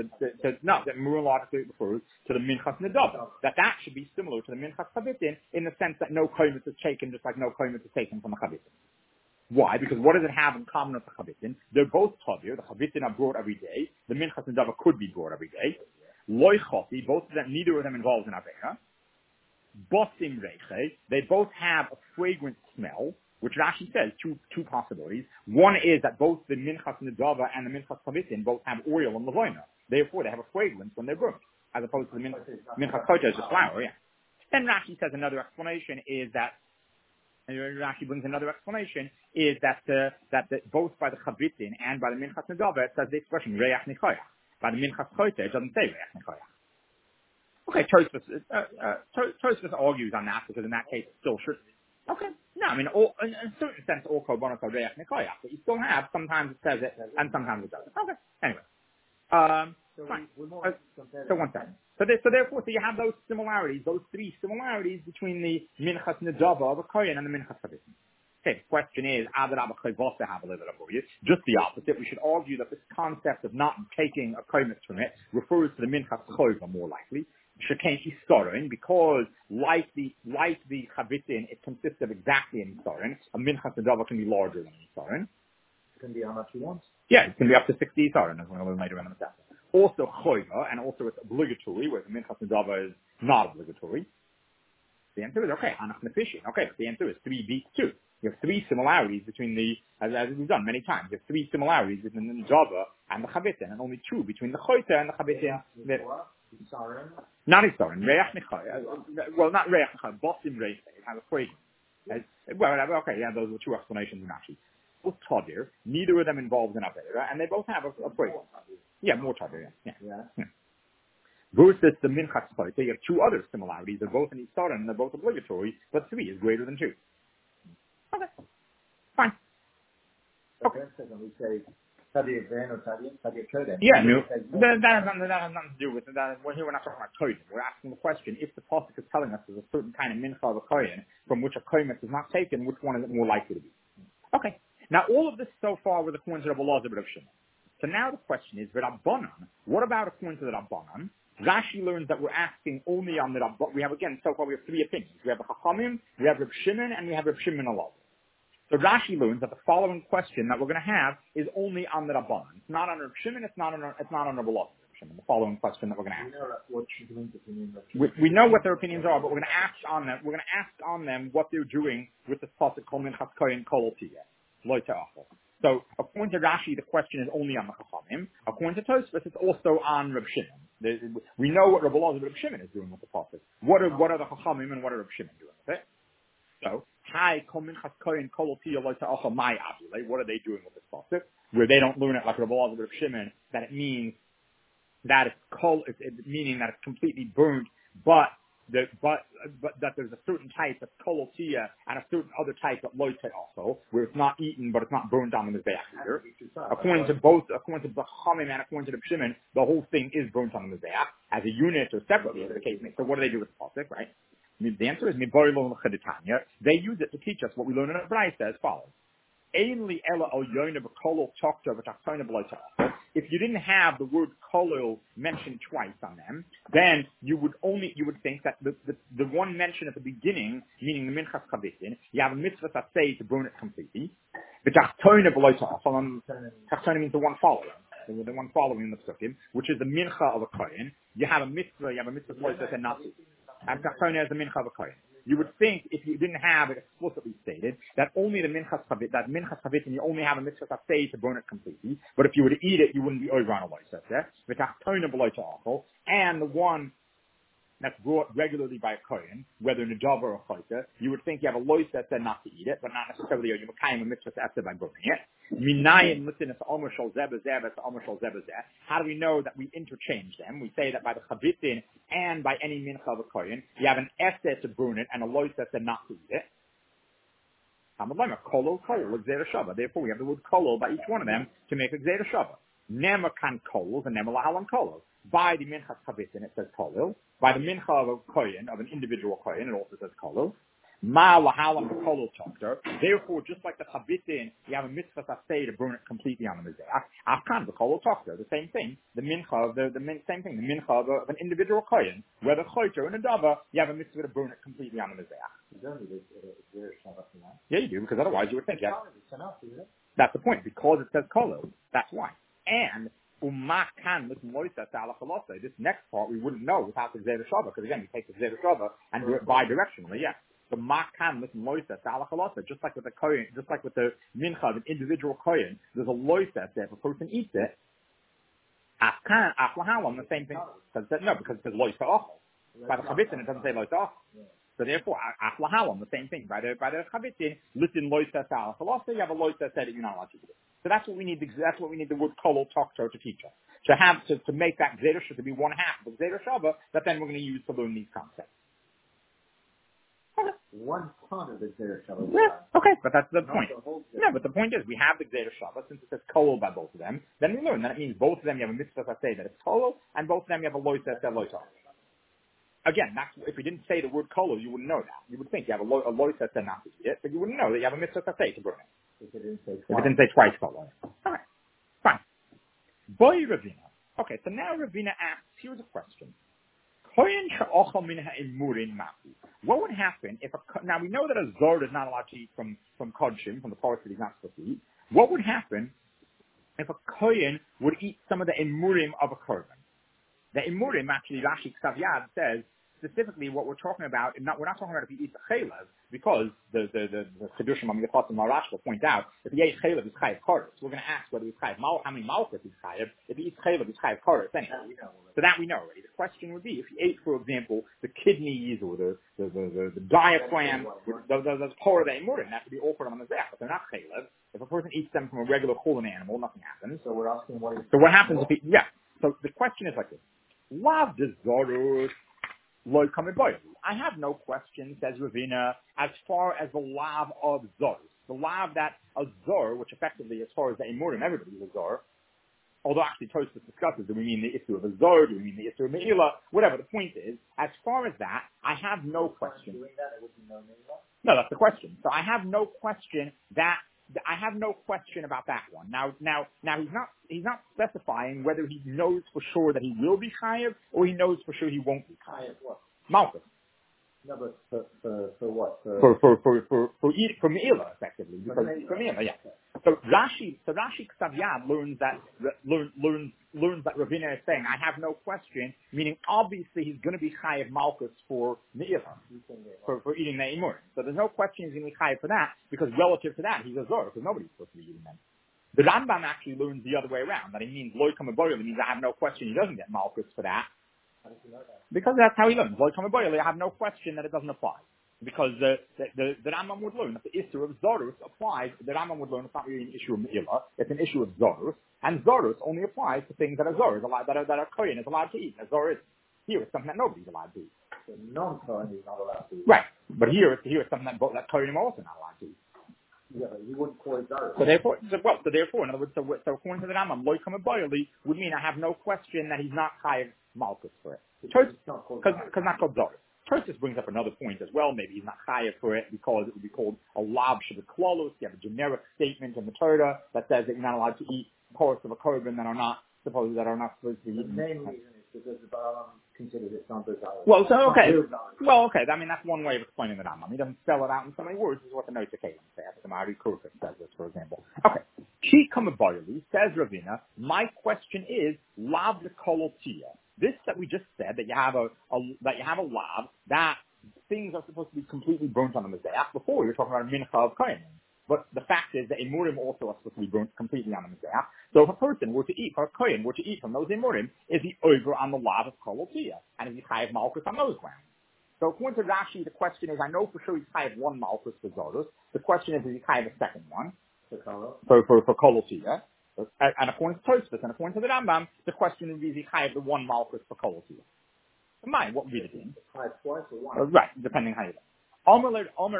minchas nedava. That should be similar to the minchas chavitin in the sense that no kohen is taken, just like no kohen is taken from the chavitin. Why? Because what does it have in common with the chavitin? They're both tadir. The chavitin are brought every day. The minchas nedava could be brought every day. Loy chofi, both of them, neither of them involves in avera. Bosim reiche, they both have a fragrant smell, which Rashi says two possibilities. One is that both the minchas nedava and the minchas chavitin both have oil on the loina. Therefore, they have a fragrance when they're burnt, as opposed to the minchas kodesh, the flour. Yeah. Then Rashi says another explanation is that Rashi brings another explanation is that both by the chavitin and by the minchas nedava it says the expression reach nichoyach. By the minchas kodesh it doesn't say reach nichoyach. Okay, Tosfos argues on that because in that case it still should. Okay, no, I mean, in a certain sense, all korbanos are reach nikoyach, but you still have sometimes it says it and sometimes it doesn't. Okay, anyway, fine. So one second. So therefore, you have those similarities, those three similarities between the minchas nedava of a kohen and the minchas chavitin. Okay, the question is, just the opposite. We should argue that this concept of not taking a kohen from it refers to the minchas chova more likely. Shekain Isorin, because like the chavitin, it consists of exactly an Isorin. A minchas nedava can be larger than an Isorin. It can be how much you want. Yeah, it can be up to 60 Isorin, as we're going to later on in the chapter. Also choiva, and also it's obligatory, whereas the minchas nedava is not obligatory. The answer is okay. Hanach nefishin. Okay, but the answer is 3 beats 2. You have three similarities between as we've done many times. You have three similarities between the nedava and the chavitin, and only 2 between the choita and the chavitin. Not Isarin, Reach Nechai. Well, not Reach Nechai, Bosim Reich. It has a fragrance. Okay, yeah, those are 2 explanations in Rashi. Both Tadir, neither of them involves in Avera, and they both have a fragrance. Yeah, more Tadir, yeah. Versus the Minchas Choite, you have 2 other similarities. They're both in Isarin, and they're both obligatory, but 3 is greater than 2. Okay, fine. Okay. We say, Tadir Ben or Tadir Kodesh. Yeah, no, that has nothing to do with it. Here we're not talking about kohen. We're asking the question, if the pasuk is telling us there's a certain kind of mincha of a kohen from which a kohen is not taken, which one is it more likely to be? Okay. Now, all of this so far with the coins of Elazar Reb Shimon. So now the question is, Rabbanan, what about according to the Rabbanan? Rashi learns that we're asking only on the Rabbanan. We have, again, so far we have three opinions. We have the Chachamim, we have Reb Shimon, and we have Reb Shimon alone. So Rashi learns that the following question that we're going to have is only on the Rabbanan. It's not on Reb Shimon, it's not on Reb Elazar. The following question that we're going to ask. We know what their opinions are, but we're going to ask on them. We're going to ask on them what they're doing with the pasuk Kol Minchas Kohen Kol Tiyeh Lo Te'achol. So according to Rashi, the question is only on the Chachamim. According to Tosfos, it's also on Reb Shimon. We know what Reb Elazar and Reb Shimon is doing with the pasuk. What are the Chachamim and what are Reb Shimon doing with it? So, hi, Kol Minchas Kohen Kol Tiyeh Lo Te'achol My Avile. What are they doing with this pasuk? Where they don't learn it like Reb Elazar and Reb Shimon, that it means that meaning that it's completely burned, but that there's a certain type of kolotia and a certain other type of loite also, where it's not eaten but it's not burned on the mizbeach either. According to the Chachamim and according to the Shimon, the whole thing is burnt on the mizbeach as a unit or separately, as the case may be. So what do they do with the pasuk, right? The answer is they use it to teach us what we learn in the Braisa as follows. If you didn't have the word kolel mentioned twice on them, then you would think that the one mentioned at the beginning, meaning the minchas chavitin, you have a mitzvah to say to burn it completely. The tachtona means the one following. The one following the psukim, which is the mincha of a kohen. You have a mitzvah to not to. And tachtona is the mincha of a kohen. You would think, if you didn't have it explicitly stated, that only the minchas chavit, and you only have a mitzvah say to burn it completely. But if you were to eat it, you wouldn't be over on a loisah. And the one that's brought regularly by a kohen, whether in a job or a chayta, you would think you have a loisah that said not to eat it, but not necessarily you makayim a mitzvah after by burning it. How do we know that we interchange them? We say that by the chavitin and by any mincha of a kohen, you have an essay to burn it and a loisah that said not to eat it. Therefore, we have the word kolol by each one of them to make a gzera shava. Nema kan kolos and nema lahalan kolos. By the minchas chavitin, it says kolol. By the mincha of a kohen, of an individual kohen, it also says kolol. Ma lahalan kolol chapter. Therefore, just like the chavitin, you have a mitzvah say to burn it completely on the mizbeach. Afkan the kolol chapter, the same thing. The mincha of same thing. The mincha of an individual kohen, whether chayter or nadava, you have a mitzvah to burn it completely on the mizbeach. Yeah, you do, because otherwise you would think, yeah. That's the point, because it says kolol. That's why. And this next part we wouldn't know without the Gzera Shava, because again, you take the Gzera Shava and do it bi-directionally, yeah. So makan with loisa salachalasa, just like with the kohen, just like with the mincha of an individual kohen, there's a loisa that if a person eats it, afkan aflahalam, the same thing. Because it says loisa ochel. By the chavitin, it doesn't say loisa ochel. So therefore, aflahalam, the same thing. By the chavitin, listen loisa salachalasa, you have a loisa that you're not allowed to eat it. So that's what we need. That's what we need the word kolol tokto to teach us. To make that gzera shava to be one half of the gzera shava that then we're going to use to learn these concepts. Okay. One part of the gzera shava. Yeah. Okay, but that's the point. No, but the point is we have the gzera shava since it says kolol by both of them. Then we learn that it means both of them you have a mitzvah that say that it's kolol, and both of them you have a lois that says loisa. Again, that's, if we didn't say the word kolol, you wouldn't know that. You would think you have a lois that said not to eat it, but you wouldn't know that you have a mitzvah that say to burn it. If it didn't say twice kolol. All right, fine. Boy Ravina. Okay, so now Ravina asks, here's a question. What would happen if now we know that a zor is not allowed to eat from kodshim, from the parts that he's not supposed to eat. What would happen if a kohen would eat some of the emurim of a korban? The emurim, actually, Rashi Ksav Yad says, specifically what we're talking about, we're not talking about if he eats a chaylev, because the Chedushim Amigatos and Marash will point out, if he eats chaylev, he's chayav koros. We're going to ask whether he's chayav how many malchus he's chayav. If he eats chaylev, he's chayav koros anyway. So that we know already. The question would be, if he ate, for example, the kidneys or the diaphragm, those part of the emurim, that should be offered on the zech, but they're not chaylev. If a person eats them from a regular chulin animal, nothing happens. So we're asking what happens if he, so the question is like this. Lav dezorus. I have no question, says Ravina, as far as the lav of zor. The lav that a zor, which effectively, as far as the emurim, everybody is a zor. Although actually Tosfos discusses, do we mean the issue of a zor, do we mean the issue of me'ilah, whatever. The point is, as far as that, I have no question. Doing that, it would be no me'ilah? No, that's the question. So I have no question that I have no question about that one. Now he's not specifying whether he knows for sure that he will be chayiv or he knows for sure he won't be chayiv. What? Malchus. No, but for what? For Me'ila, effectively. Because, for Me'ila, yeah. So Rashi Ksav Yad learns that Ravina is saying, I have no question, meaning obviously he's going to be chayiv Malchus for Me'ila, for eating Ne'imur. So there's no question he's going to be chayiv for that, because relative to that, he's a Zor, because nobody's supposed to be eating them. The Rambam actually learns the other way around, that he means Loi Kamaboyel, it means I have no question he doesn't get Malchus for that. How did you know that? Because that's how he learns. Loi Kamaboyel, I have no question that it doesn't apply. Because the Rambam would learn that the issue of Zorus applies, the Rambam would learn it's not really an issue of Me'ila, it's an issue of Zorus, and Zorus only applies to things that are Zorus, that are Kohen is allowed to eat. As Zorus, here it's something that nobody's allowed to eat. The non-Kohen is not allowed to eat. Right. But here it's something that Kohen are also not allowed to eat. Yeah, but you wouldn't call it Zarus. So therefore, in other words, so according to the Rambam, Loi Kamaboyeli would mean I have no question that he's not chayiv Malchus for it. Because not called Zorus. Tosfos brings up another point as well. Maybe he's not chayav for it because it would be called a lav shebeklolos. You have a generic statement in the Torah that says that you're not allowed to eat parts of a korban that are not supposed to be eaten. The main reason is because the Balaam considers it not Zarus. Well, okay. I mean, that's one way of explaining the Rambam. He doesn't spell it out in so many words. This is what the Notes of Kalim say. The Mari Kurfik says this, for example. Okay. Ki Kamaboyeli, says Ravina, my question is lav the kolotia. This that we just said, that you have a lav, that things are supposed to be completely burnt on the Mizbeach. Before we were talking about a mincha of kohen. But the fact is that imurim also are supposed to be burnt completely on the Mizbeach. So if a person were to eat, or a kohen were to eat from those imurim, is he over on the lav of kolotia? And is he chayiv malchus on those grounds? So according to Rashi, the question is, I know for sure he's chayiv one malchus for Zorus. The question is he chayiv a second one? For kolotia. And according to Tosfos and according to the Rambam, the question would be, is he chayiv the one malchus for kolotia? Mine, what would be the thing? Chayiv twice or one? Right, depending how you do. Omer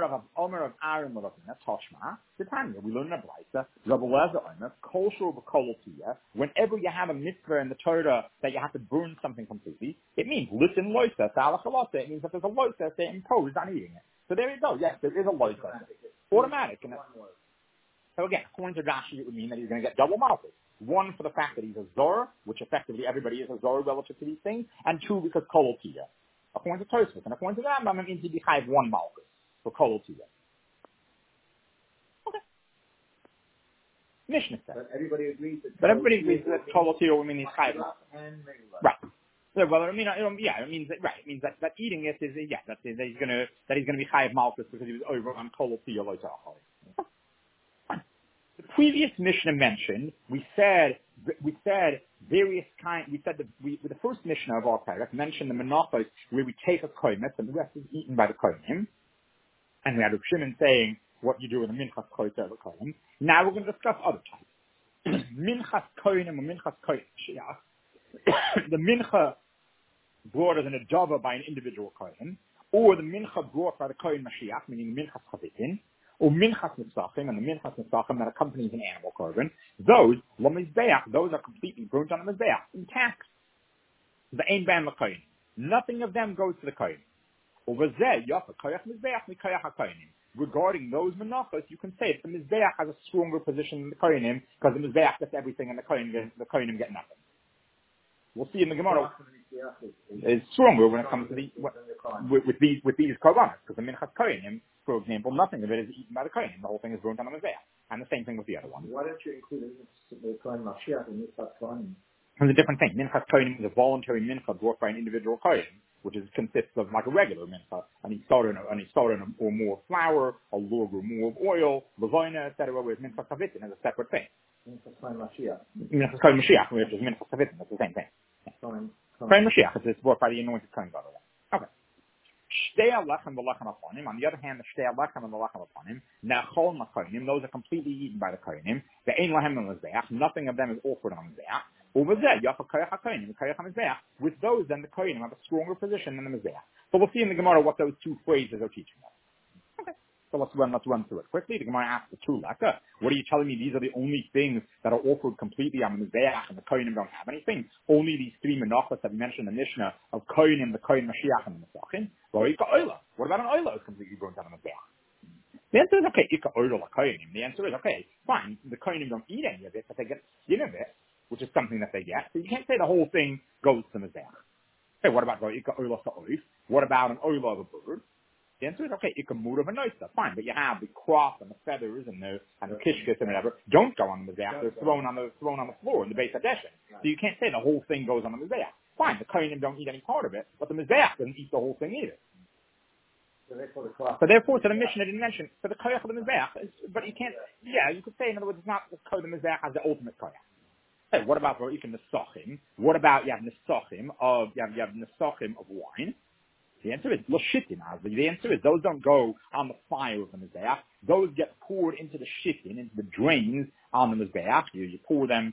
of Aaron Ravina, Toshma, the Tanya, we learn in a Braisa, Rabbi Lezer Omer, Kol Shur B'Kolotia, whenever you have a mitzvah in the Torah that you have to burn something completely, it means listen loisa, salachalota, it means that there's a loisa they imposed on eating it. So there you go, yes, there is a loisa. Automatic. So again, according to Rashi, it would mean that he's going to get double malchus. One, for the fact that he's a Zor, which effectively everybody is a Zor relative to these things, and two, because Kolotia. According to Tosfos, and according to the Rambam, it means he'd be chayiv one malchus for kolotia. Okay. Mishnah says. But everybody agrees that. that kolotia would mean he's chayiv. Right. So, well, it means it means that eating it is that he's gonna be chayiv malchus because he was over on kolotia loitachol. The previous Mishnah mentioned, we said various kinds. We said the first Mishnah of our paragraph mentioned the menachos where we take a koimet and the rest is eaten by the kohenim, and we had Reb Shimon saying what you do with a minchas koimet of a kohen. Now we're going to discuss other types. Minchas kohenim or minchas kohen shiach. The mincha brought as an adava by an individual kohen, or the mincha brought by the kohen mashiach, meaning the minchas chavitin, or minchas nisachim, and the minchas nisachim that accompanies an animal korban, those are completely burnt on the mizbeach, intact. The ein ban l'kohen. Nothing of them goes to the kohen. Regarding those menachos, you can say that the mizbeach has a stronger position than the kohenim, because the mizbeach gets everything and the kohenim get nothing. We'll see in the Gemara. It's stronger when it comes to with these korbanos, because the minchas kohenim, for example, nothing of it is eaten by the kohenim. The whole thing is burnt on the mizbeach, and the same thing with the other one. Why don't you include the kohen mashiach in minchas kohenim? It's a different thing. Minchas kohenim is a voluntary mincha brought by an individual kohen, which consists of like a regular mincha, and he started or more flour, a log or more of oil, levina, etc. Whereas minchas chavitin is a separate thing. Minchas kohen mashiach. Minchas kohen mashiach, which is minchas chavitin. That's the same thing. Kohen mashiach is brought by the anointed kohen gadol. Okay. Shtei alechem v'lechem aponim. On the other hand, the shtei alechem and the lechem aponim, ne'achol makonim, those are completely eaten by the kohenim. The ein lahem mizbeach, nothing of them is offered on mizbeach. Over there, you have a koyach hakohenim, koyach mizbeach. With those, then the kohenim have a stronger position than the mizbeach. So we'll see in the Gemara what those two phrases are teaching us. Okay. So let's run through it quickly. The Gemara asks the true laka. What are you telling me? These are the only things that are offered completely on the mizbeach, and the kohenim don't have anything. Only these three menachos that we mentioned in the Mishnah of kohenim, the kohen mashiach, and the mesachim. What about an oila? It's completely burnt on the mizbeach. The answer is okay, Ika Oil Koyanim. The answer is okay, fine, the Koyanim don't eat any of it, but they get skin of it, which is something that they get. So you can't say the whole thing goes to Mizbeach. Okay, what about Ika Oil Sa'oif? What about an oil of a bird? The answer is okay, Ika Mur of a noisa, fine, but you have the crop and the feathers and the kishkis and whatever, don't go on the Mizbeach, they're thrown on the floor in the base of Deshin. So you can't say the whole thing goes on the Mizbeach. Fine, the Koyanim don't eat any part of it, but the Mizbeach doesn't eat the whole thing either. So therefore, the Mishnah didn't mention, for the koyach of the Mizbeach, but you can't, you could say, in other words, it's not the koyach of the Mizbeach as the ultimate koyach. Hey, what about Ro'ik Nesachim? What about, you have Nesachim of wine? The answer is, L'shittin, the answer is, those don't go on the fire of the Mizbeach. Those get poured into the shittin, into the drains on the Mizbeach. You pour them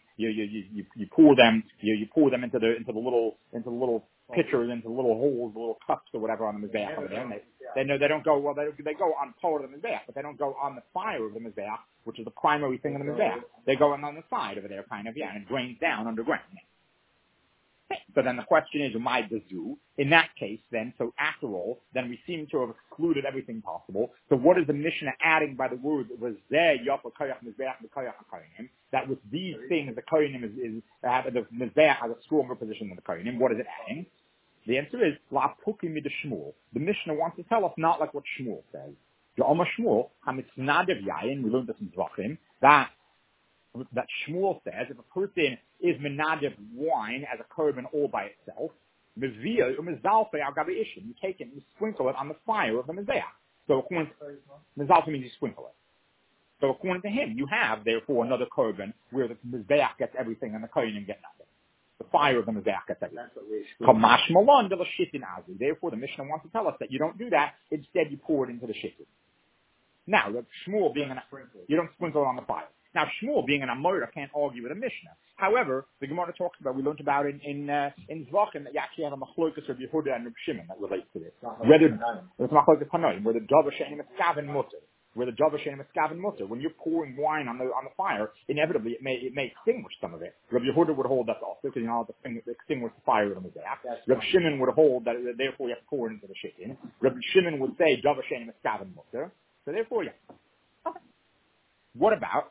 into the little pitchers, into the little holes, the little cups or whatever on the Mizbeach over there. And they don't go, well, they go on part of the Mizbeach, but they don't go on the fire of the Mizbeach, which is the primary thing in the Mizbeach. They go on the side over there, kind of, and it drains down underground. So then the question is, my dazu? In that case, then, so after all, then we seem to have excluded everything possible. So what is the Mishnah adding by the word was there yopa koyach mizbeach koyach koyanim? That with these things, the koyanim the mizbeach has a stronger position than the koyanim. What is it adding? The answer is la pukim mid Shmuel. The Mishnah wants to tell us not like what Shmuel says. Ya'oma Shmuel hamitznadev yayin. We learned this in Zvachim that Shmuel says if a person is menadev wine as a korban all by itself, you take it and you sprinkle it on the fire of the mizbeach. So according to mizalfa means you sprinkle it. So according to him, you have therefore another korban where the mizbeach gets everything and the kohanim get nothing. The fire of the mizbeach gets everything. Therefore, the Mishnah wants to tell us that you don't do that. Instead, you pour it into the shittin. Now, Shmuel being you don't sprinkle it on the fire. Now, Shmuel, being an Amora, can't argue with a Mishnah. However, the Gemara talks about, we learned about in Zvachim, that you actually have a Machlokas of Yehuda and Reb Shimon that relates to this. Whether it's Machlokas Hanoim, where the Dover Shenim is Skaven Mutter. When you're pouring wine on the fire, inevitably it may extinguish some of it. Reb Yehuda would hold that's also because you know how to extinguish the fire of the Mizbeach. Reb Shimon would hold that therefore you have to pour it into the shittin. Reb Shimon would say Dover Shenim is Skaven Mutter. So therefore, okay. What about?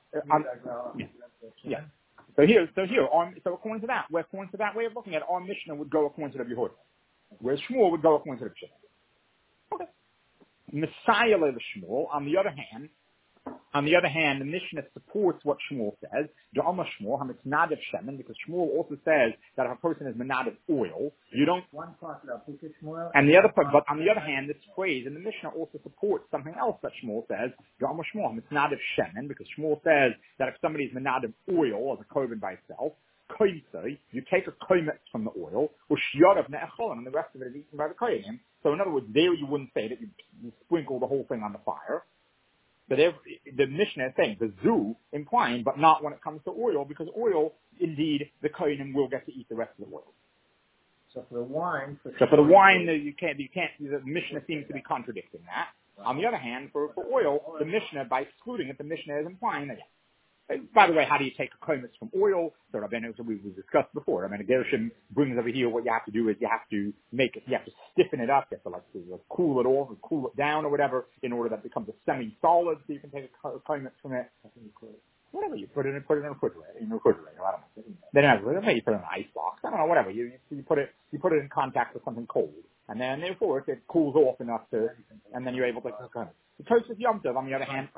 So according to that way of looking at it, our Mishnah would go according to the Yehuda, whereas Shmuel would go according to the Shimon. Okay. Messiah the Shmuel. On the other hand, the Mishnah supports what Shmuel says. Da'ama Shmuel, it's nadav shemen, because Shmuel also says that if a person is menadav oil, you don't. And the other part, but on the other hand, this phrase in the Mishnah also supports something else that Shmuel says. Da'ama Shmuel, it's nadav shemen, because Shmuel says that if somebody is menadav oil as a korban by itself, you take a koimetz from the oil, or shiyadav ne'echolim, and the rest of it is eaten by the koyanim. So in other words, there you wouldn't say that you sprinkle the whole thing on the fire. But the Mishnah is saying the zoo implying, but not when it comes to oil, because oil, indeed, the kohanim will get to eat the rest of the oil. So for the wine, you can't. The Mishnah seems to be contradicting that. Right. On the other hand, for oil, the Mishnah, by excluding it, the Mishnah is implying that. By the way, how do you take a koimetz from oil? So Rabbeinu, we discussed before. Rabbeinu Gershom brings over here. What you have to do is you have to stiffen it up. You have to cool it off, or cool it down, or whatever, in order that it becomes a semi-solid. So you can take a koimetz from it. Whatever you put it in a refrigerator. I don't know. Then you put it in an ice box. I don't know. Whatever you put it in contact with something cold, and then therefore it cools off enough and then you're able to cook it. The Tosfos Yom Tov, on the other hand,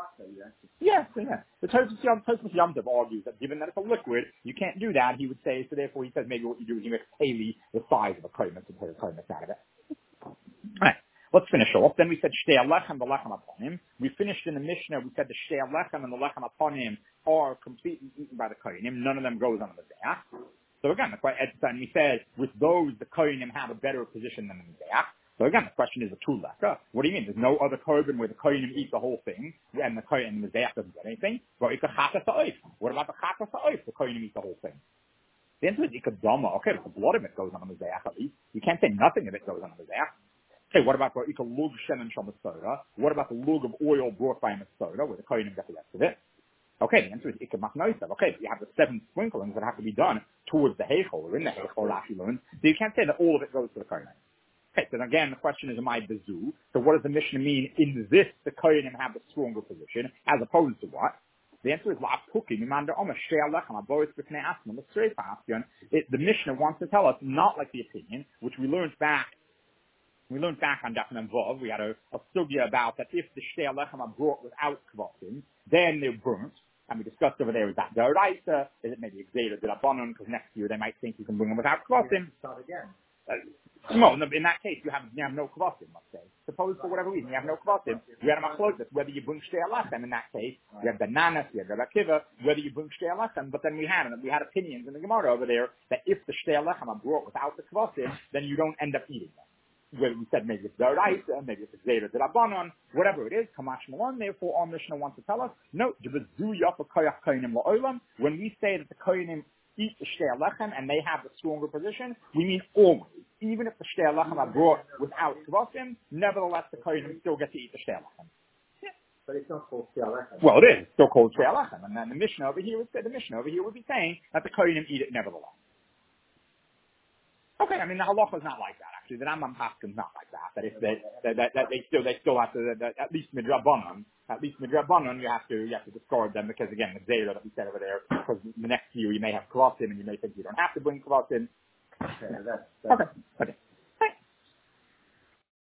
the Tosfos Yom Tov argues that given that it's a liquid, you can't do that. He would say, so therefore he says maybe what you do is you make Haley the size of a koimetz and put a koimetz out of it. All right, let's finish off. Then we said Shtei Alechem, the Lechem Aponim. We finished in the Mishnah, we said the Shtei Alechem and the Lechem Aponim are completely eaten by the kohanim. None of them goes on the Mizbeach. So again, and we said with those, the kohanim have a better position than the Mizbeach. So again, the question is a true leka. What do you mean? There's no other korban where the kohanim eat the whole thing, and the mizbeach doesn't get anything? What about the chata sa'oif? The kohanim eat the whole thing. The answer is ikadama. Okay, but the blood of it goes on the mizbeach at least. You can't say nothing of it goes on the mizbeach. Okay, what about the lug shemen shal mitzvah? What about the lug of oil brought by a mitzvah, where the kohanim get the rest of it? Okay, the answer is ikadmachnoisav. Okay, you have the 7 sprinklings that have to be done towards the heichol or in the heichol, Rashi learns. So you can't say that all of it goes to the kohanim. Okay, then again, the question is, am I bezu? So what does the Mishnah mean? In this, the Kohanim have a stronger position, as opposed to what? The answer is, the Mishnah wants to tell us, not like the opinion, which we learned back on Daf Mem Vav. We had a sugya about that if the shtei alechem are brought without kvasim, then they're burnt. And we discussed over there, is that Doraisa? Is it maybe Xera D'Rabbanan? Because next year they might think you can bring them without kvasim. Start again. No, in that case you have no kvasim, let's say. Suppose for whatever reason you have no kvasim, you had a machlokas, whether you bring shtei alechem. In that case, you have bananas, you have Akiva, whether you bring shtei alechem. But then we had opinions in the Gemara over there that if the shtei alechem are brought without the kvasim, then you don't end up eating them. Where we said maybe it's Doraisa, maybe it's Xera D'Rabbanan, whatever it is, Kamash Malon. Therefore, our Mishnah wants to tell us, no, when we say that the Kohanim eat the Shtei Alechem and they have the stronger position, we mean always. Even if the Shtei Alechem are brought without Kvasim, nevertheless the Kohanim still get to eat the Shtei Alechem. But it's not called Shtei Alechem. Well, it is. It's still called Shtei Alechem. And then the Mishnah over here would be saying that the Kohanim eat it nevertheless. Okay, I mean the halacha is not like that actually. The Rambam Paskin's not like that. That if they still have to at least midrabanan you have to discard them because again the zera that we said over there, because the next year you may have kvasim and you may think you don't have to bring kvasim. Okay, that's okay.